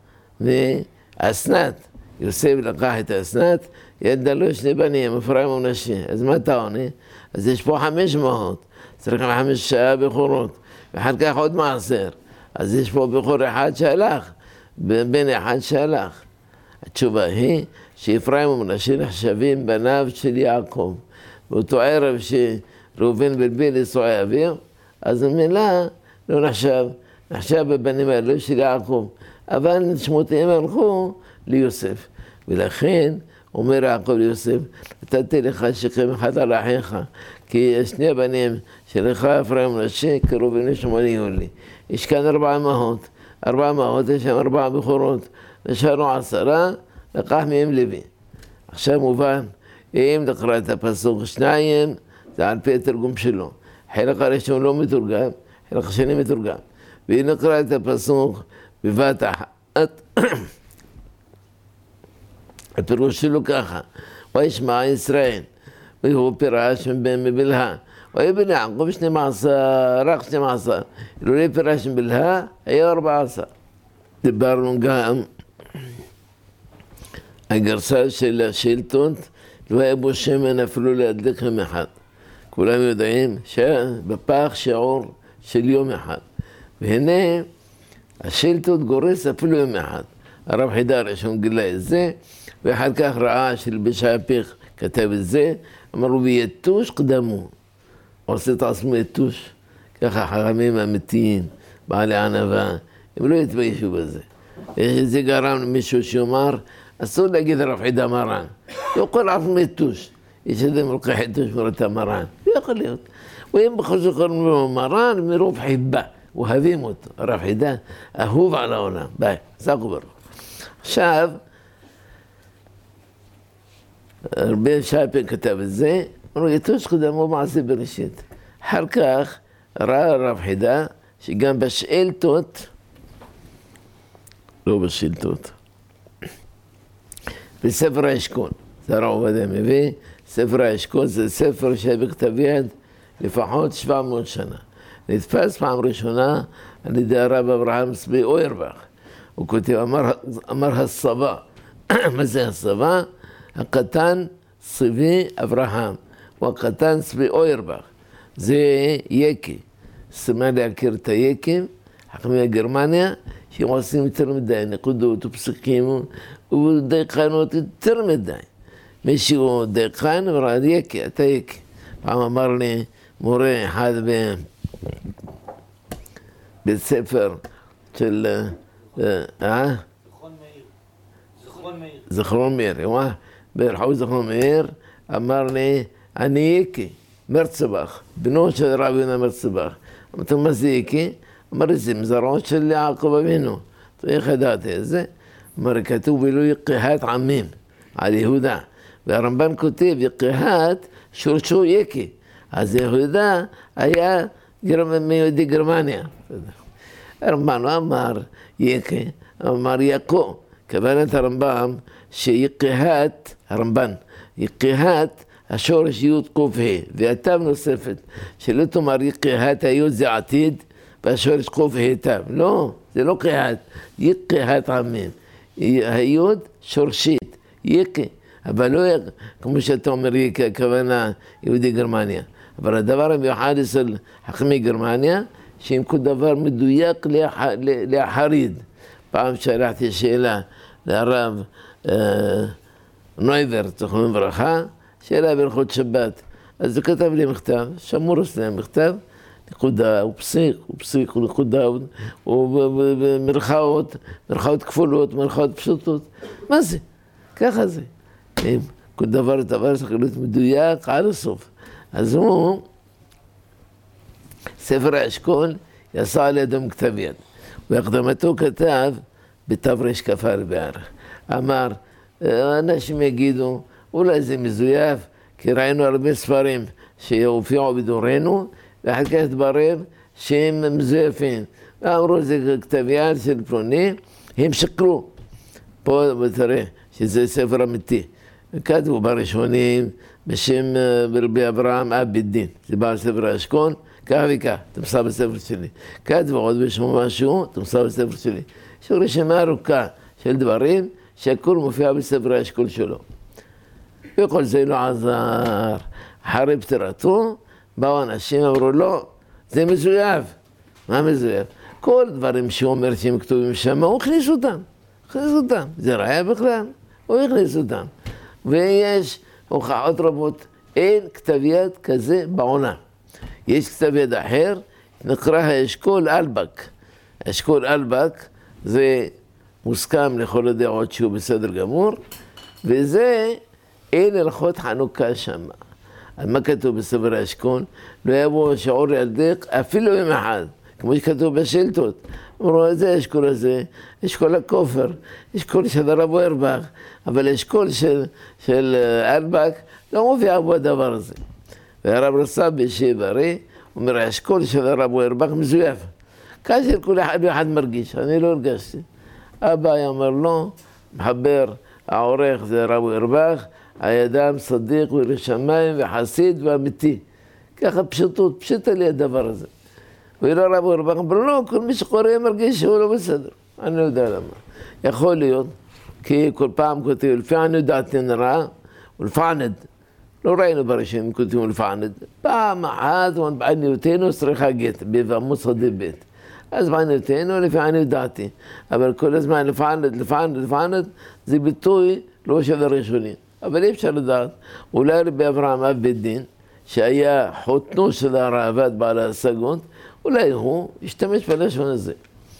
מאסנת. יוסף לקח את אסנת, ידע לו 2 בנים, אפרים ומנשה. אז מה אתה עונה? אז יש פה 5 אימהות. צריכים 5 בכורות, ואחר כך עוד 10. אז יש פה בכור אחד שהלך, בן אחד שהלך. התשובה היא שאפרים ומנשה נחשבים בניו של יעקב. באותו ערב שראובן בלבל לנסוע אביו, אז המילה לא נחשב בבנים האלו של יעקב. אבל שמותיהם הלכו ליוסף. ולכן אומר יעקב ליוסף, נתתי לך שכם אחד על אחיך, כי 2 הבנים שלך אפרים ומנשה קרובים ושמעון יהיו לי. יש כאן 4 אמהות, 4 אמהות, יש שם 4 בכורות, נשארו 10, לקח מהם לוי. עכשיו מובן, אם תקרא את הפסוק 2, זה על פי התרגום שלו. חלק הראשון לא מתורגם, חלק השני מתורגם. ואם נקרא את הפסוק בבת אחת, הפירוש שלו ככה, וישמע ישראל, והוא פירש מבלהה. ויבן יעקב 12, רק 12. אילולא פירש מבלהה, היה 14. דיברנו גם הגרסה של השאילתות, לא היה בו שמן אפילו להדליק יום אחד. כולם יודעים שבפח שיעור של יום אחד. והנה, השאילתות גורס אפילו יום אחד. הרב חידה הראשון גילה את זה, ואחר כך ראה שלבשי הפיך כתב את זה, אמרו ויתוש קדמו. עושה את עצמו יתוש, ככה חכמים אמיתיים, בעלי ענווה, הם לא יתביישו בזה. זה גרם למישהו שאומר, אסור להגיד הרב חידה מרן. לא כל עצמו יתוש. יש אדם לוקח יתוש מורתה מרן. לא יכול להיות. והם בכל זאת קוראים לו מרן מרוב חיבה. אוהבים אותו. הרב חידה אהוב על העולם. ביי, סגו ברוך. עכשיו, רבי שייפן כתב את זה, אמרו, יתוש קדמו מעשה בראשית. אחר כך ראה הרב חידה שגם בשאילתות, לא בשאילתות, בספר האשכול, זה הרב עובדיה מביא, ספר האשכול זה ספר שהיה בכתב יד לפחות 700 שנה. נתפס פעם ראשונה על ידי הרב אברהם צבי אוירבך. הוא כותב, אמר הסבא. מה זה הסבא? הקטן צבי אברהם, הוא הקטן צבי אוירבך. זה יקי. סימן להכיר את היקים, חכמי גרמניה, שהם עושים יותר מדי נקודות ופסקים ודייכנות יותר מדי. מישהו דייכן וראה יקי, אתה יקי. פעם אמר לי מורה אחד בבית ספר של... זכרון מאיר. ברחוב זכרון מאיר אמר לי, אני יקי, מרצבך, בנו של רבי יונה מרצבך. אמרתי, מה זה יקי? אמר לי, זה מזרעות של יעקב אבינו. איך ידעתי את זה? אמר, כתוב בילו יקהת עמים, על יהודה. והרמב"ן כותב, יקהת שורשו יקי. אז יהודה היה מיהודי גרמניה. הרמב"ם אמר יקה, אמר יקו, כוונת הרמב"ם שיקהת, הרמב"ן, יקהת השורש י' ק' ה', והתו נוספת, שלא תאמר יקהת הי' זה עתיד, והשורש ק' ה' תו, לא, זה לא קהת, יקהת עמין, הי' שורשית, יקה, אבל לא כמו שאתה אומר יקה, הכוונה יהודי גרמניה, אבל הדבר המיוחד אצל חכמי גרמניה, שהם כל דבר מדויק להחריד. פעם שלחתי שאלה לרב נויבר, זכרונו לברכה, שאלה בהלכות שבת. אז הוא כתב לי מכתב, שמור אצלם מכתב, נקודה, ופסיק, ונקודה, ומרכאות, מרכאות כפולות, מרכאות פשוטות. מה זה? ככה זה. כל דבר צריך להיות מדויק עד הסוף. אז הוא, ספר האשכול, יעשה על ידם כתב יד. והקדמתו כתב בתר"ש כ"א בערך. אמר, אנשים יגידו, אולי זה מזויף, כי ראינו הרבה ספרים שהופיעו בדורנו, ואחר כך התברר שהם מזויפים. ואמרו, זה כתב יד של פלוני, הם שקרו. פה תראה שזה ספר אמיתי. כתבו בראשונים בשם רבי אברהם אב בית דין, זה בא על ספר האשכול, כך וכך, תמסר בספר שלי. כתבו עוד בשמו משהו, תמסר בספר שלי. יש רשימה ארוכה של דברים שהכל מופיע בספר האשכול שלו. וכל זה לא עזר. אחרי פטירתו, באו אנשים אמרו, לא, זה מזויף. מה מזויף? כל דברים שהוא אומר שהם כתובים שם, הוא הכניס אותם. זה ראיה בכלל, הוא הכניס אותם. ויש הוכחות רבות, אין כתב יד כזה בעולם. יש כתב יד אחר, נקרא האשכול אלבק. האשכול אלבק זה מוסכם לכל הדעות שהוא בסדר גמור, וזה אין הלכות חנוכה שם. על מה כתוב בספר האשכול? לא יבוא שיעור ילדך אפילו יום אחד, כמו שכתוב בשאילתות. אמרו, איזה האשכול הזה? אשכול הכופר, אשכול של הרב אוירבך, אבל אשכול של אלבק לא מופיע בו הדבר הזה. והרב רס"ב שיברי, אומר, האשכול של הרב אוירבך מזויף. כאשר כל אחד מרגיש, אני לא הרגשתי. אבא אמר לו, מחבר, העורך זה הרב אוירבך, הידם צדיק וירא שמיים וחסיד ואמיתי. ככה פשוט לי הדבר הזה. ולא רב אוירבך אמר, לא, כל מי שקורא מרגיש שהוא לא בסדר. אני לא יודע למה. יכול להיות, כי כל פעם כותבים, לפי ענודתנו נראה, ולפענד. לא ראינו בראשונים כותבים ולפענד. פעם אחת, בעניותנו צריכה גט, בעמוס חדי בית. אז בעניותנו לפי ענודתי. אבל כל הזמן לפענד, זה ביטוי לא של הראשונים. אבל אי אפשר לדעת, אולי רבי אברהם אב בית דין, שהיה חותנו של הראב"ד בעל ההשגות, אולי הוא השתמש בלשון הזה.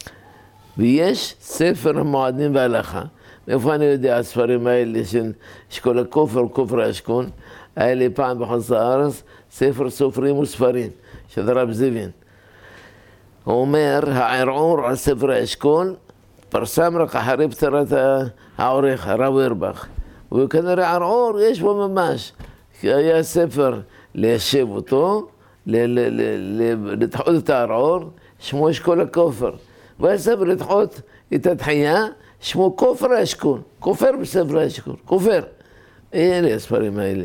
ויש ספר המועדים וההלכה, מאיפה אני יודע, הספרים האלה של אשכול הכופר, כופר האשכול, היה לי פעם בחוץ לארץ, ספר סופרים וספרים, של רב זיווין. הוא אומר, הערעור על ספר האשכול, פרסם רק אחרי פטירת העורך, הרב אוירבך. וכנראה ערעור יש בו ממש, כי היה ספר ליישב אותו, לדחות את הערעור, שמו אשכול הכופר. והיה ספר לדחות את התחייה, שמו כופר האשכול, כופר בספר האשכול, כופר. אלה הספרים האלה.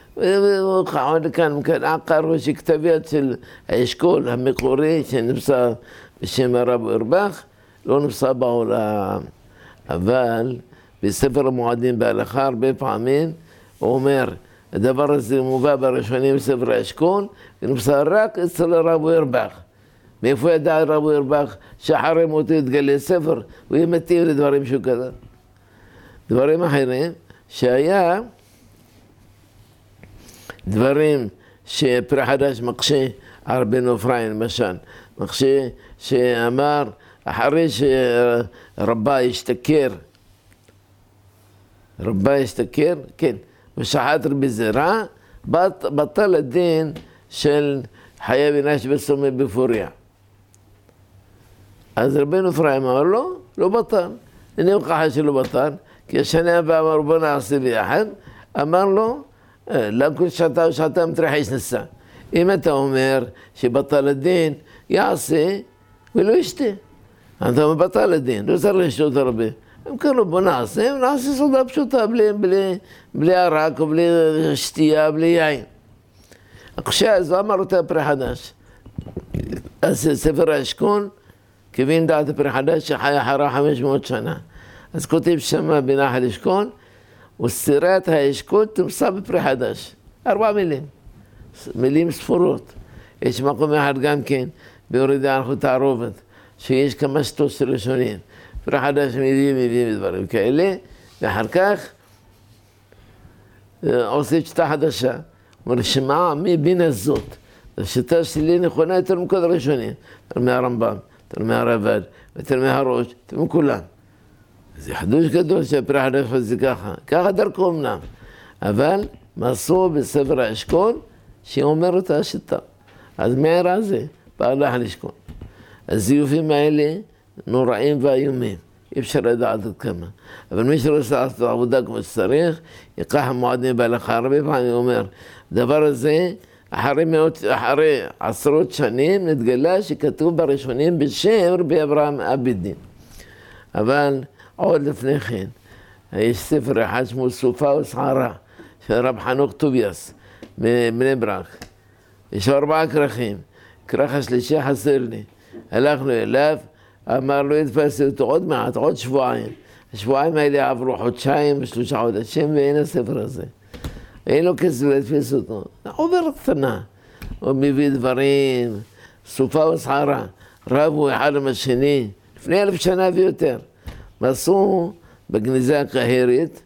ועוד כאן עקר ושכתב יד של האשכול המקורי שנמצא בשם הרב אוירבך, לא נמצא בעולם. אבל בספר המועדים בהלכה הרבה פעמים הוא אומר, הדבר הזה מובא בראשונים בספר האשכול, ונמצא רק אצל הרב אוירבך. מאיפה ידע הרב אוירבך שאחרי מותו יתגלה ספר, הוא יהיה מתאים לדברים שהוא כתב. דברים אחרים שהיה דברים שפרי חדש מקשה על רבנו אפרים למשל, מקשה שאמר אחרי שרבה השתכר, כן, ושחט רבי זרע, בטל הדין של חיה בנש בסומי בפוריה. אז רבנו אפרים אמר לו, לא בטל. הנה הוכחה שלא בטל, כי השנה הבאה אמר בוא נעשה ביחד, אמר לו, לא כל שעתה ושעתה מתרחש נסע. אם אתה אומר שבטל הדין, יעשה ולא ישתה. אתה אומר בטל הדין, לא צריך לשתות הרבה. הם קראו בוא נעשה סעודה פשוטה, בלי ערק או בלי שתייה, בלי יין. אז אמר אותה פרי חדש. אז ספר האשכול, כבין דעת פרי חדש שחי אחרה 500 שנה. אז כותב שמה בנחל אשכול, וסתירת האשכול תומסה בפרי חדש. 4 מילים. מילים ספורות. יש מקום אחד גם כן, ביורדי הלכות תערובת, שיש כמה שטות של ראשונים. פרי חדש מביאים דברים כאלה, ואחר כך עושה שיטה חדשה. אומר, שמע מבין הזאת, השיטה שלי נכונה יותר מכל הראשונים. יותר מהרמב"ם, יותר מהרב"ד, יותר מהראש, יותר מכולם. זה חידוש גדול שהפרי חדש זה ככה. ככה דרכו אמנם. אבל מסור בספר האשכול, שאומר אותה השיטה. אז מהר הזה, בהלך לשכון. הזיופים האלה נוראים ואיומים. אי אפשר לדעת עד כמה. אבל מי שרוצה לעשות את העבודה כמו שצריך, יקח המועדין בהלכה. הרבה פעמים אומר, הדבר הזה, אחרי עשרות שנים, נתגלה שכתוב בראשונים בשם רבי אברהם אבידין. אבל עוד לפני כן, יש ספר אחד שמו סופה וסערה, של רב חנוך טוביאס, מבני ברק. יש 4 כרכים. כרך השלישי חסר לי. הלכנו אליו, אמר לו, יתפס אותו עוד מעט, עוד שבועיים. השבועיים האלה עברו 2 3 חודשים, ואין הספר הזה. אין לו כסף לתפס אותו. עובר קטנה. הוא מביא דברים, סופה וסערה. רבו אחד עם השני, לפני 1000 שנה ויותר. מסו בגניזה הקהירית,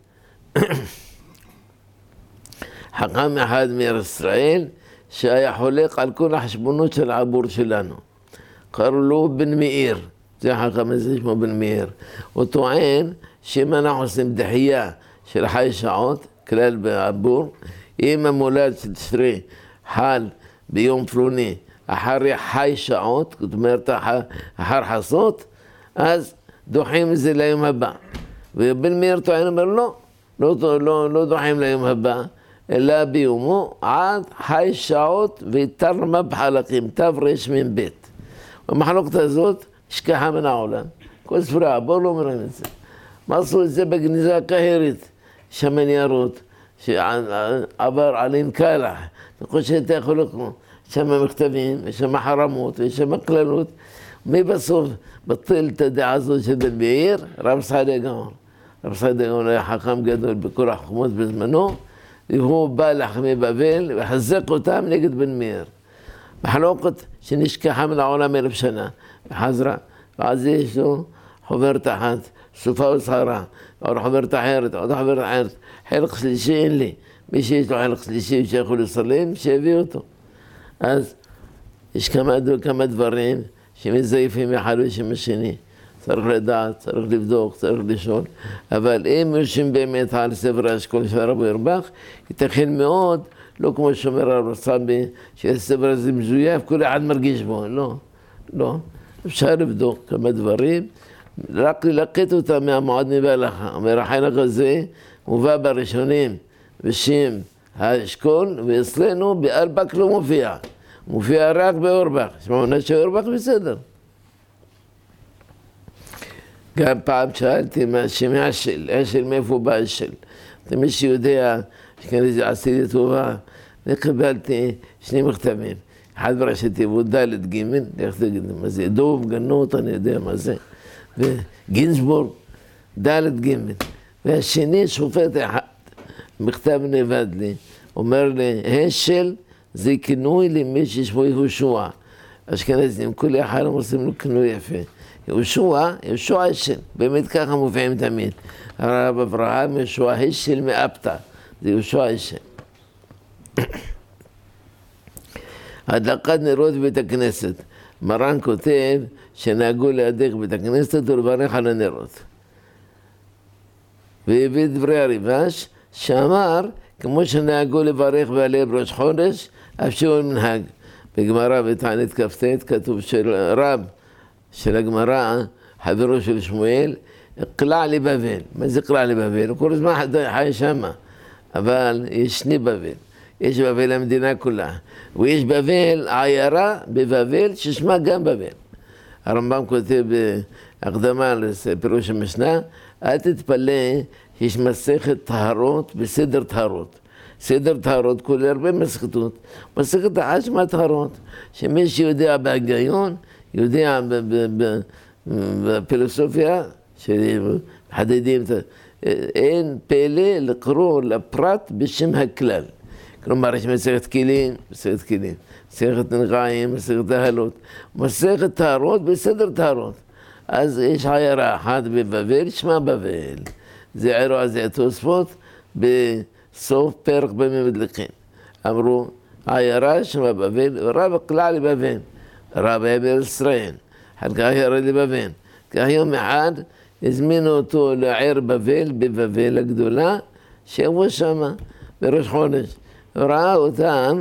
חכם אחד מארץ ישראל, שהיה חולק על כל החשבונות של העבור שלנו. קראו לו בן מאיר, זה החכם הזה שמו בן מאיר. הוא טוען שאם אנחנו עושים דחייה של חי שעות, כלל בעבור, אם המולד של תשרי חל ביום פלוני אחרי חי שעות, זאת אומרת אחר חסות, אז דוחים את זה ליום הבא. ובן מאיר טוען אומר לא דוחים ליום הבא, אלא ביומו עד חי שעות ותרמה בחלקים, תרמ"ב. במחלוקת הזאת שכחה מן העולם. כל ספרי העבור לא אומרים את זה. מה עשו את זה בגניזה הקהירית? שם ניירות, שעבר עלים קלח. נכון שאתה יכול לקרוא. שם מכתבים, ושם חרמות, ושם כללות. מי בסוף בטל את הדעה הזאת של בן מאיר? רב סעדיה גאון. רב סעדיה גאון היה חכם גדול בכל החוכמות בזמנו, והוא בא לחכמי בבל וחזק אותם נגד בן מאיר. מחלוקת שנשכחה מן העולם 1000 שנה, וחזרה, ואז יש לו חוברת אחת, סופה וסערה, עוד חוברת אחרת, עוד חוברת אחרת, חלק שלישי אין לי. מי שיש לו חלק שלישי שיכול לסלם, שיביא אותו. אז יש כמה דברים שמזייפים אחד בשם השני. צריך לדעת, צריך לבדוק, צריך לשאול. אבל אם יושבים באמת על ספר האשכול של הרב אוירבך, ייתכן מאוד, לא כמו שאומר הרב סבי, שהספר הזה מזויף, כל אחד מרגיש בו. לא. אפשר לבדוק כמה דברים, רק ללקט אותם מהמועדין בהלכה. אומר, החלק הזה מובא בראשונים בשם האשכול, ואצלנו בארבק לא מופיע. מופיע רק באורבך. שמעונה שאורבך בסדר. גם פעם שאלתי מה שם אשל, אשל מאיפה בא אשל. מי שיודע שכנראה עשיתי טובה, קיבלתי 2 מכתבים. אחד בראשי תיבות ד' ג', איך תגיד מה זה? דוב, גנות, אני יודע מה זה. וגינסבורג, ד' ג'. והשני שופט אחד, מכתב נבד לי, אומר לי, אשל זה כינוי למי ששמו יהושע. אשכנזים, כל אחד עושים לו כינוי יפה. יהושע אשל, באמת ככה מופיעים תמיד. הרב אברהם יהושע אשל מאפתא, זה יהושע אשל. הדלקת נרות בבית הכנסת. מרן כותב שנהגו להדליק בבית הכנסת ולברך על הנרות. והביא דברי הריב"ש שאמר, כמו שנהגו לברך בעלי ראש חודש, אף שהוא מנהג. בגמרא בתענית כ"ט כתוב של רב של הגמרא, חברו של שמואל, קלע לבבל. מה זה קלע לבבל? הוא כל הזמן חי שמה, אבל יש 2 בבל. יש בבל המדינה כולה, ויש בבל, עיירה בבבל ששמה גם בבל. הרמב"ם כותב בהקדמה לפירוש המשנה, אל תתפלא, יש מסכת טהרות בסדר טהרות. סדר טהרות כולל הרבה מסכתות. מסכת אחת שמה טהרות, שמי שיודע בהגיון, יודע בפילוסופיה, שמחדדים, אין פלא לקרוא לפרט בשם הכלל. כלומר, יש מסכת כלים, מסכת נגעים, מסכת ההלות, מסכת טהרות בסדר טהרות. אז יש עיירה אחת בבבל, שמה בבל. זה עירו הזה תוספות בסוף פרק במדלכים. אמרו, עיירה שמה בבל, רב קלע לבבל. רב היה בארץ ישראל, אחר כך ירד לבבל. כך יום אחד הזמינו אותו לעיר בבל, בבבל הגדולה, שיבוא שמה בראש חודש. ראה אותם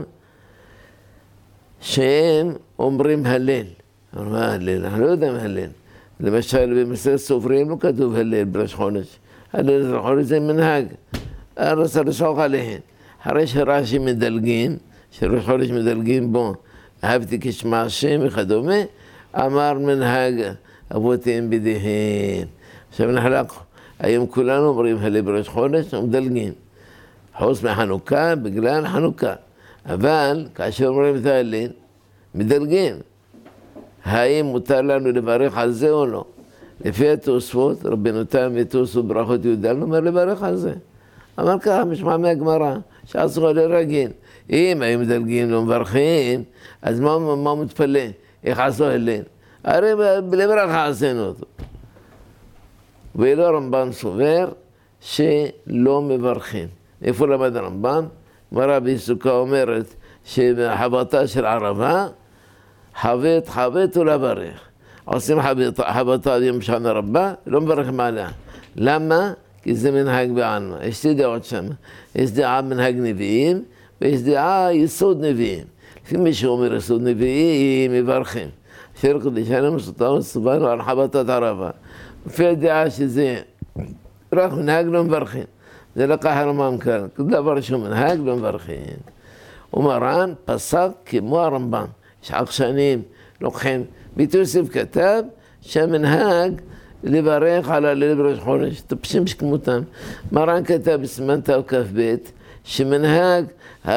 שהם אומרים הלל. אמרו, מה הלל? אנחנו לא יודעים הלל. למשל, במסכת סופרים לא כתוב הלל בראש חודש. הלל בראש חודש זה מנהג. רצה לשחוק עליהן. אחרי שרש"י מדלגים, שראש חודש מדלגים בו, אהבתי כשמע השם וכדומה, אמר מנהג אבותיהם בידיהן. עכשיו נחלק, היום כולנו אומרים הלל בראש חודש, ומדלגים. חוץ מחנוכה בגלל חנוכה. אבל כאשר אומרים את ההלל, מדלגים. האם מותר לנו לברך על זה או לא? לפי התוספות, רבנו תם ותוספו ברכות יהודן, אומר לברך על זה. אמר ככה, משמע מהגמרא, שעשו הלל רגיל. אם היו מדלגים לא מברכים, אז מה מתפלא? איך עשו הלל? הרי לברכה עשינו אותו. ואילו הרמב"ם סובר שלא מברכים. איפה למד הרמב"ם? גמרא ביסוקה אומרת שבחבטה של ערבה, חבט ולברך. עושים חבטה ביום שנה רבה, לא מברכים עליה. למה? כי זה מנהג בעלמא. יש שתי דעות שם. יש דעה מנהג נביאים, ויש דעה יסוד נביאים. לפי מי שאומר יסוד נביאים, מברכים. שיר קדישנו מסותנו סובנו על חבטת ערבה. לפי הדעה שזה רק מנהג לא מברכים. זה לקח הרמב"ם כאן, כל דבר שהוא מנהג לא מברכים. ומרן פסק כמו הרמב"ם. יש עקשנים, לוקחים. בית יוסף כתב שהמנהג לברך על הלל בראש חודש, טפשים שכמותם. מרן כתב בסימן תכ"ב שמנהג,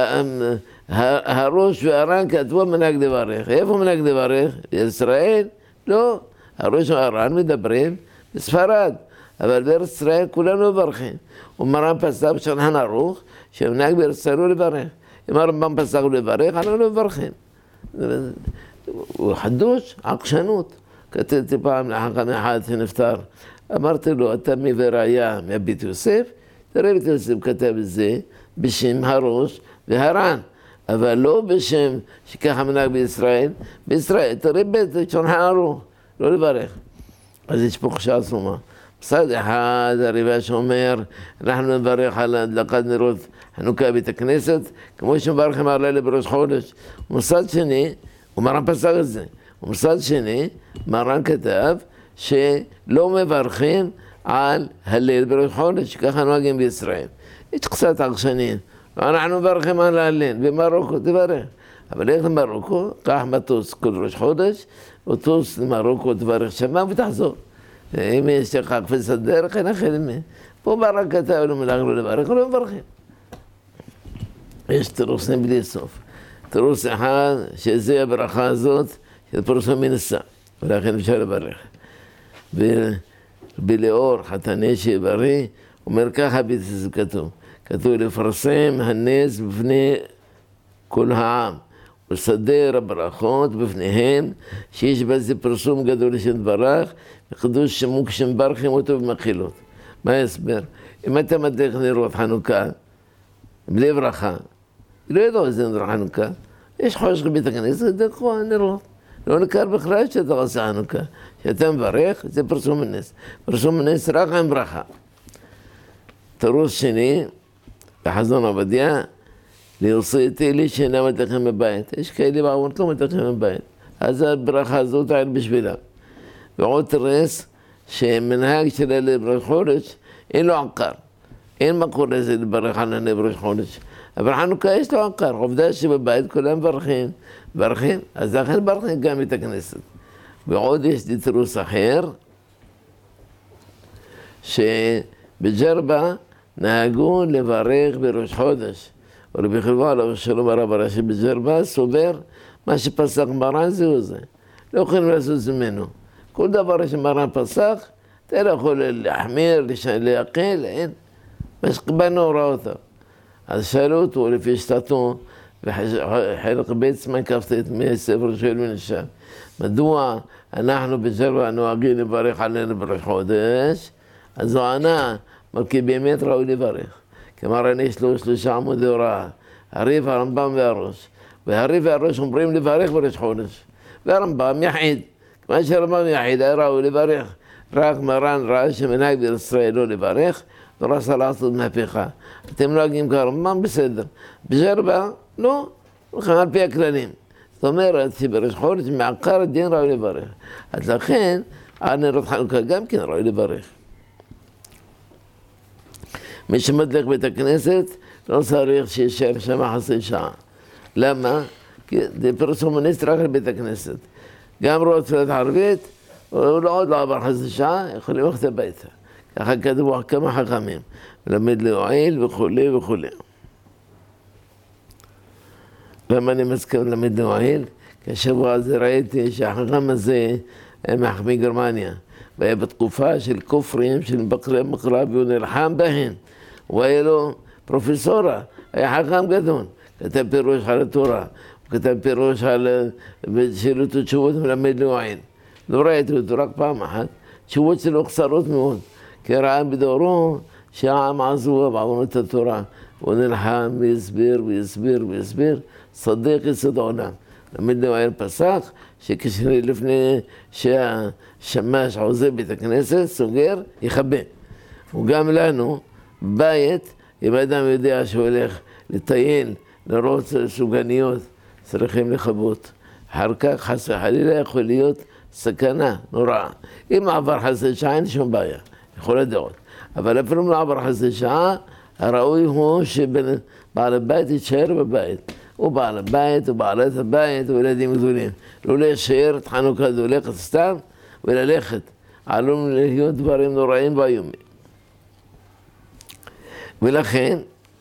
הראש והר"ן כתבו מנהג לברך. איפה מנהג לברך? בישראל? לא. הראש והר"ן מדברים בספרד, אבל בארץ ישראל כולנו מברכים. ומרן פסק בשולחן ערוך שמנהג בארץ ישראל הוא לברך. אם הרמב"ם פסק לברך, אנחנו לא מברכים. הוא חדוש, עקשנות. כתבתי פעם לחכם אחד שנפטר, אמרתי לו, אתה מביא ראיה מבית יוסף, תראה בית יוסף כתב את זה בשם הראש והר"ן, אבל לא בשם שככה מנהג בישראל. בישראל, תראה בית שולחן ערוך, לא לברך. אז יש פה חשש עצומה. מצד אחד, הריבה שאומר, אנחנו נברך על הדלקת נרות חנוכה בית הכנסת, כמו שמברכים על לילה בראש חודש. ומצד שני, ומרן פסק את זה. ומצד שני, מרן כתב שלא מברכים על הלל בראש חודש, שככה נוהגים בישראל. יש קצת עקשנים. אנחנו מברכים על הלל, במרוקו תברך. אבל איך למרוקו? קח מטוס כל ראש חודש, וטוס למרוקו תברך שמה ותחזור. אם יש לך קפיצת דרך, אין אחר מי. פה מרן כתב לו מלאך לא לברך, לא מברכים. יש תירוסים בלי סוף. תירוס אחד, שזה הברכה הזאת, שפרסום מנסה, ולכן אפשר לברך. ובלאור חתני שבריא, אומר ככה בישראל כתוב. כתוב לפרסם הנס בפני כל העם, ולסדר הברכות בפניהם, שיש בזה פרסום גדול שנתברך, וקדוש שמו כשמברכים אותו במחילות. מה ההסבר? אם אתה מדליק נרות חנוכה, בלי ברכה, לא ידעו איזה נרות חנוכה, יש חושך בית הכנסת, דקו הנרות. לא ניכר בכלל שאתה עושה חנוכה. שאתה מברך, זה פרסום הנס. פרסום הנס רק עם ברכה. תירוץ שני, בחזון עובדיה, להוצאתי לי שאינם מדליקים בבית. יש כאלה בעמות לא מדליקים בבית. אז הברכה הזאת היה בשבילה. ועוד תירוץ, שמנהג של הלל בראש חודש, אין לו עקר. אין מקור לזה לברך על הלל בראש חודש. אבל חנוכה יש לו עקר, עובדה שבבית כולם מברכים, אז לכן מברכים גם את הכנסת. ועוד יש תירוץ אחר, שבג'רבה נהגו לברך בראש חודש. ורבי חלבו עליו שלום הרב הראשי בג'רבה סובר, מה שפסק מרן זהו זה. לא יכולים לעשות ממנו. כל דבר שמרן פסק, אתה לא יכול להחמיר, להקל, אין. מה שקיבלנו הוראותיו. אז שאלו אותו לפי שתתו, וחלק בעצמן כפתת מספר שואל מנשם. מדוע אנחנו בג'רבה נוהגים לברך עלינו בראש חודש? אז הוא ענה, כי באמת ראוי לברך. כמרן יש לו 3 עמודי הוראה, הרי"ף, הרמב"ם והראש. והרי"ף והראש אומרים לברך בראש חודש. והרמב"ם יחיד. כמו שהרמב"ם יחיד היה ראוי לברך. רק מרן ראה שמנהג בישראל לא לברך, ורצה לעשות מהפכה. אתם נוהגים כרמב"ם בסדר. בג'רבה לא, על פי הכללים. זאת אומרת שבראש חודש מעקר הדין ראוי לברך. אז לכן, על נרות חנוכה גם כן ראוי לברך. מי שמדליק בית הכנסת לא צריך שישאר שם חצי שעה. למה? כי זה פרסומניסט רק לבית הכנסת. גם רואה תפילת ערבית, הוא עוד לא עבר חצי שעה, יכולים ללכת הביתה. ככה כתבו כמה חכמים, מלמד להועיל וכולי וכולי. למה אני מסכים ללמד להועיל? כי השבוע הזה ראיתי שהחכם הזה היה מחכמי גרמניה, והיה בתקופה של כופרים, של בקרי מקרא, והוא נלחם בהן. הוא היה לו פרופסורה, היה חכם גדול, כתב פירוש על התורה, הוא כתב פירוש על שאלות ותשובות מלמד להועיל. לא ראיתי אותו רק פעם אחת, תשובות שלו קצרות מאוד, כי ראה בדורו שהעם עזבו ועברו את התורה. הוא נלחם והסביר והסביר והסביר, צדיק יסוד העולם. למד להועיל פסק שלפני שהשמש עוזב בית הכנסת, סוגר, יכבה. וגם לנו, בית, אם האדם יודע שהוא הולך לטייל, לראות סוגניות, צריכים לכבות. אחר כך חס וחלילה יכול להיות סכנה נוראה. אם עבר חצי שעה אין שום בעיה, יכול לדעות. אבל אפילו אם לא עבר חצי שעה, הראוי הוא שבעל הבית יישאר בבית. הוא בעל הבית, הוא בעלת הבית, הוא ילדים גדולים. לא להישאר את חנוכה דולכת סתם וללכת. עלום להיות דברים נוראים ואיומים. ולכן,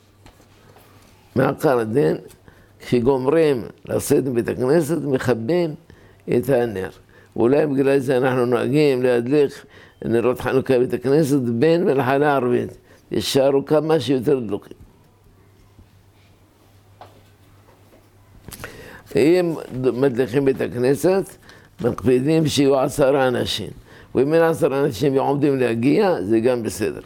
מעקר הדין, כשגומרים לשאת מבית הכנסת, מכבים את הנר. ואולי בגלל זה אנחנו נוהגים להדליק נרות חנוכה בבית הכנסת בין מלאכה לערבית. ישארו כמה שיותר דלוקים. אם מדליקים בית הכנסת, מקפידים שיהיו 10 אנשים. ואם אין 10 אנשים ועומדים להגיע, זה גם בסדר.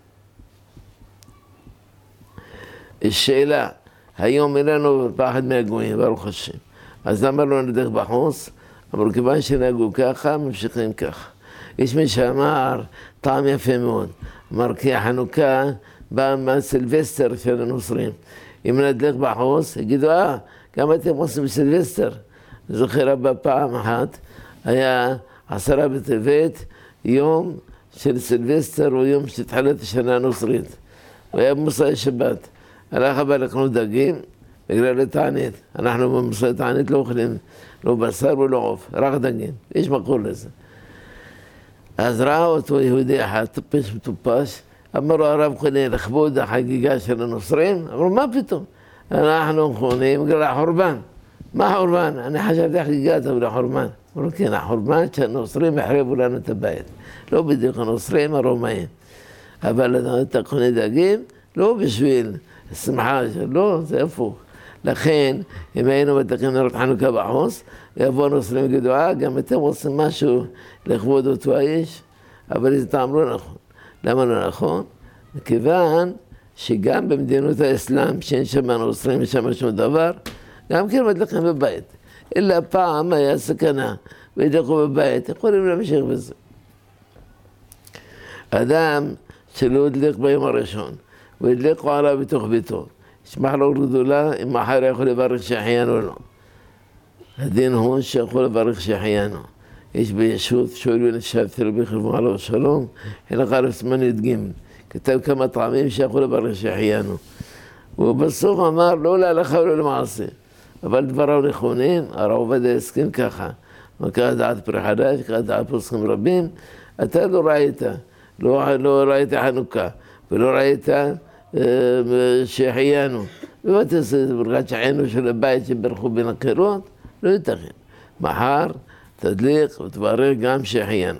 שאלה, היום אין לנו פחד מהגויים, ברוך השם. אז למה לא נדליק בחוץ? אבל כיוון שנהגו ככה, ממשיכים ככה. יש מי שאמר, טעם יפה מאוד. אמר כי החנוכה בא מהסילבסטר של הנוצרים. אם נדליק בחוץ, יגידו, גם אתם עושים סילבסטר. זוכר הבא פעם אחת, היה 10 בטבת, יום של סילבסטר, הוא יום שהתחלת השנה הנוצרית. הוא היה במוצאי שבת. הלך הבא לקנות דגים, בגלל התענית. אנחנו במוצאי תענית לא אוכלים, לא בשר ולא עוף, רק דגים. יש מקור לזה. אז ראה אותו יהודי אחד, טיפש מטופש, אמר לו הרב קונה לכבוד החגיגה של הנוצרים, אמרו מה פתאום? אנחנו קונים בגלל החורבן. מה החורבן? אני חשבתי חגיגת אבל החורבן. אמרו כן, החורבן שהנוצרים החריבו לנו את הבית. לא בדיוק הנוצרים, הרומאים. אבל אתה קונה דגים, לא בשביל שמחה שלא, זה הפוך. לכן, אם היינו מדליקים נרות חנוכה בחוץ, יבואו הנוצרים ויגידו, גם אתם עושים משהו לכבוד אותו האיש, אבל זה טעם לא נכון. למה לא נכון? מכיוון שגם במדינות האסלאם, שאין שם הנוצרים ושם שום דבר, גם כן מדליקים בבית. אלא פעם היה סכנה, והדליקו בבית, יכולים להמשיך בזה. אדם שלא הדליק ביום הראשון, והדליקו עליו בתוך ביתו, יש מחלוקת גדולה אם מחר יכול לברך שהחיינו או לא. הדין הוא שיכול לברך שהחיינו. יש בישות שואל בן שבתר רבי חלבו עליו שלום, חלק א' סימן י"ג, כתב כמה טעמים שיכול לברך שהחיינו. ובסוף אמר לא להלכה ולא למעשה. אבל דבריו נכונים, הרב עובדיה הסכים ככה. מכך דעת פרי חדש, ככה דעת פוסקים רבים. אתה לא ראית, לא ראית חנוכה, ולא ראית שהחיינו. ומה תעשה את ברכת שהחיינו של הבית שברכו בין הקירות? לא ייתכן. מחר תדליק ותברך גם שהחיינו.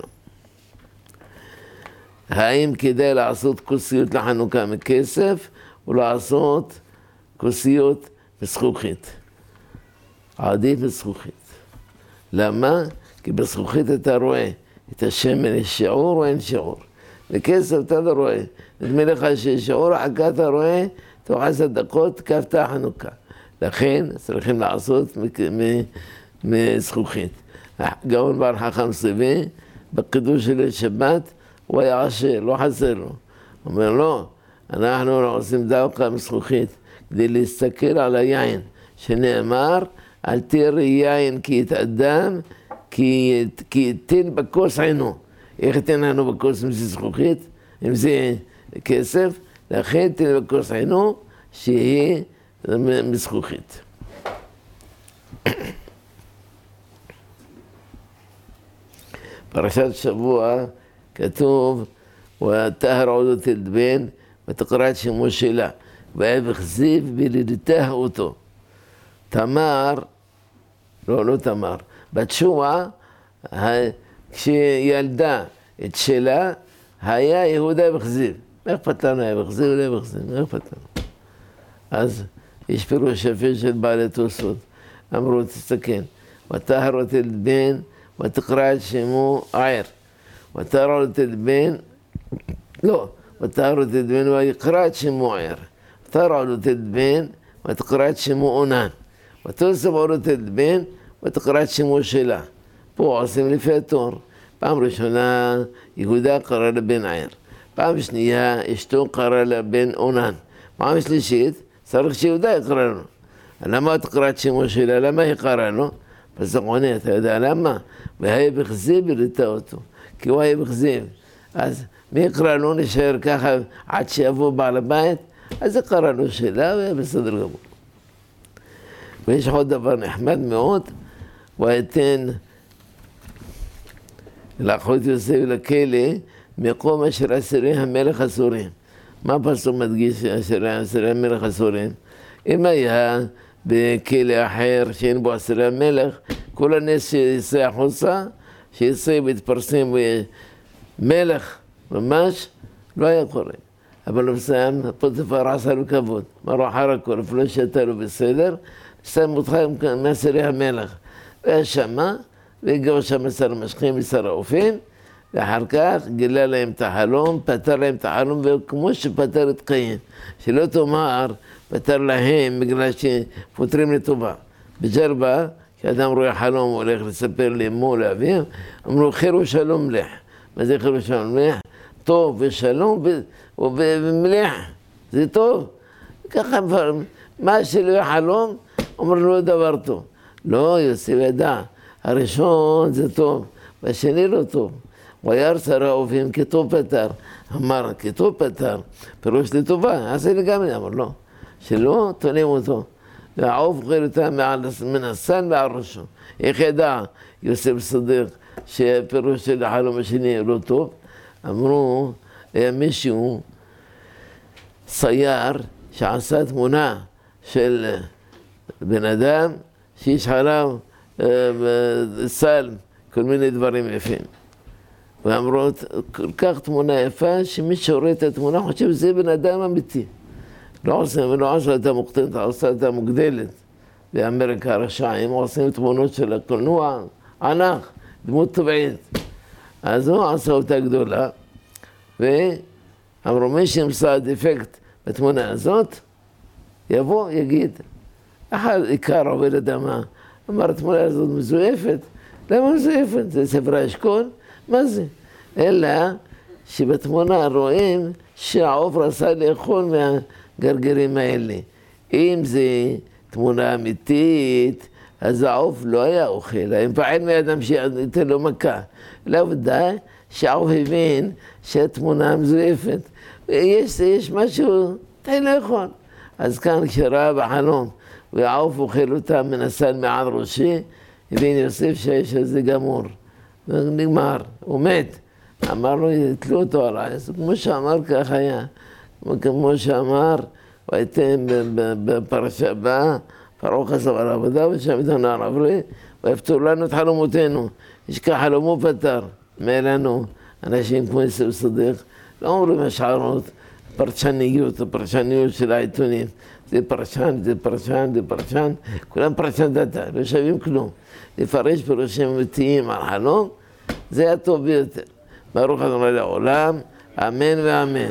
האם כדאי לעשות כוסיות לחנוכה מכסף, או לעשות כוסיות מזכוכית? עדיף מזכוכית. למה? כי בזכוכית אתה רואה את השמן, יש שיעור או אין שיעור. לכסף אתה לא רואה. נדמה לך שיש שיעור, אחר כך אתה רואה, תוך 10 דקות כפת החנוכה. לכן צריכים לעשות מזכוכית. גאון בר חכם סבי, בקידוש של שבת, הוא היה עשיר, לא חסר לו. הוא אומר לא, אנחנו לא עושים דווקא מזכוכית, כדי להסתכל על היין, שנאמר, אל תראה יין כי יתאדם, כי יתן בכוס עינו. איך יתן לנו בכוס אם זה זכוכית? אם זה כסף? לכן יתן בכוס עינו, שיהיה מזכוכית. פרשת שבוע כתוב, ותהר עודו תלבן, ותקרא את שמו שלה, ויבך זיו בלידתה אותו. תמר, לא תמר, בת שועה, כשילדה את שלה, היה יהודה וכזיב. מה אכפת לנו היה וכזיב או לא וכזיב? מה אכפת לנו? אז יש פירוש יפה של בעלי תוספות. אמרו, תסתכל, ותהר עודו תלבן, ותקרא את שמו עיר. ותהר עודו תלבן, לא, ותהר עודו תלבן ויקרא את שמו עיר. ותהר עודו תלבן ותקרא את שמו אונן. ותוסף עודו תלבן ותקרא את שמו שלה. פה עושים לפי התור. פעם ראשונה יהודה קרא לבן עיר. פעם שנייה אשתו קרא לבן אונן. פעם שלישית צריך שיהודה יקרא לו. למה תקרא את שמו שלה? למה היא קרא לו? פסוק עונה, אתה יודע למה? והיה בכזיב בליטה אותו. כי הוא היה בכזיב. אז מי יקרא לו? נשאר ככה עד שיבוא בעל הבית? אז זה קרא לו שלה והיה בסדר גמור. ויש עוד דבר נחמד מאוד, ויתן לאחות יוסף לכלא מקום אשר אסירי המלך אסורים. מה הפסוק מדגיש אסירי המלך אסורים? אם היה בכלא אחר שאין בו אסירי המלך, כל הנס שיצא החוצה, שיצא ויתפרסם מלך ממש, לא היה קורה. אבל הוא מסיים, פוטיפר עשה לו כבוד. אמרו אחר הכל, אפילו שאתה לו בסדר, שם אותך מאסירי המלך. והיה שמה, והגיעו שם שר המשקים ושר האופים, ואחר כך גילה להם את החלום, פתר להם את החלום, וכמו שפתר את קין, שלא תאמר, פתר להם בגלל שפותרים לטובה. בג'רבה, כשאדם רואה חלום, הוא הולך לספר לאמו, לאביו, אמרו, חיר ושלום מלך. מה זה חיר ושלום מלך? טוב ושלום ומלך, זה טוב. ככה, מה שלא יהיה חלום, אומר לו דבר טוב. לא, יוסף ידע, הראשון זה טוב, והשני לא טוב. וירא שר האופים כטוב פתר. אמר, כטוב פתר, פירוש לטובה, עשה לי גם לי, אמר לא. שלא, תונים אותו. והעוף חירותה מן הסן ועל ראשו. איך ידע יוסף סדיק שהפירוש של החלום השני לא טוב? אמרו, היה מישהו צייר שעשה תמונה של בן אדם שיש עליו סל, כל מיני דברים יפים. ואמרו, כל כך תמונה יפה, שמי שרואה את התמונה חושב שזה בן אדם אמיתי. לא עושה אותה מוקטנת, עושה אותה מוגדלת. באמריקה הרשעים עושים תמונות של הקולנוע ענק, דמות טבעית. אז הוא עשה אותה גדולה, ואמרו, מי שימצא דפקט בתמונה הזאת, יבוא, יגיד. אחד עיקר עובד אדמה, אמר, התמונה הזאת מזויפת. למה מזויפת? זה ספר האשכול? מה זה? אלא שבתמונה רואים שהעוף רצה לאכול מהגרגרים האלה. אם זה תמונה אמיתית, אז העוף לא היה אוכל. הם פחד מאדם שייתן לו מכה. לעובדה שהעוף הבין שהתמונה מזויפת. יש משהו, תן לאכול. אז כאן כשראה בחלום, ויעופו חילותם מן הסל מעל ראשי, הבין יוסף שהאיש הזה גמור. נגמר, הוא מת. אמר לו, יתלו אותו עליי. אז כמו שאמר, כך היה. כמו שאמר, והייתם בפרשה הבאה, פרעה חזר על העבודה, ושם איתנו הרב לי, ויפתור לנו את חלומותינו. יש כחלומו פתר, מאלנו, אנשים כמו יוסף סדיק, לא אומרים השערות, פרשניות, הפרשניות של העיתונים. זה פרשן, זה פרשן, זה פרשן, כולם פרשן דתה, לא שווים כלום. לפרש פירושים אמיתיים על חלום, זה הטוב ביותר. ברוך ה' לעולם, אמן ואמן.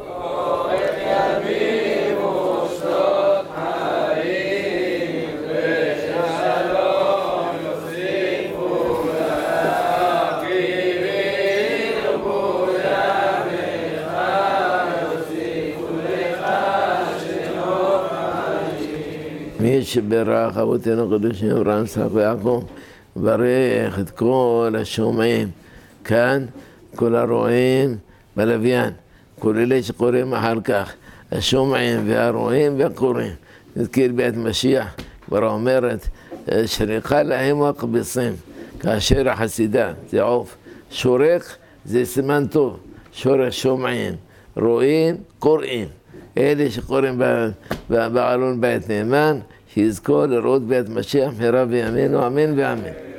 מי שברך אבותינו הקדושים אברהם, יצחק ויעקב, ברך את כל השומעים כאן, כל הרועים בלוויין, כל אלה שקוראים אחר כך, השומעים והרועים והקוראים. נזכיר בעת משיח, כבר אומרת, שריכה להם הקבצים, כאשר החסידה, זה עוף, שורק זה סימן טוב, שורק שומעים, רואים, קוראים. אלה שקוראים בעלון בית נאמן, שיזכור לראות בית משיח מהרה בימינו, אמן ואמן.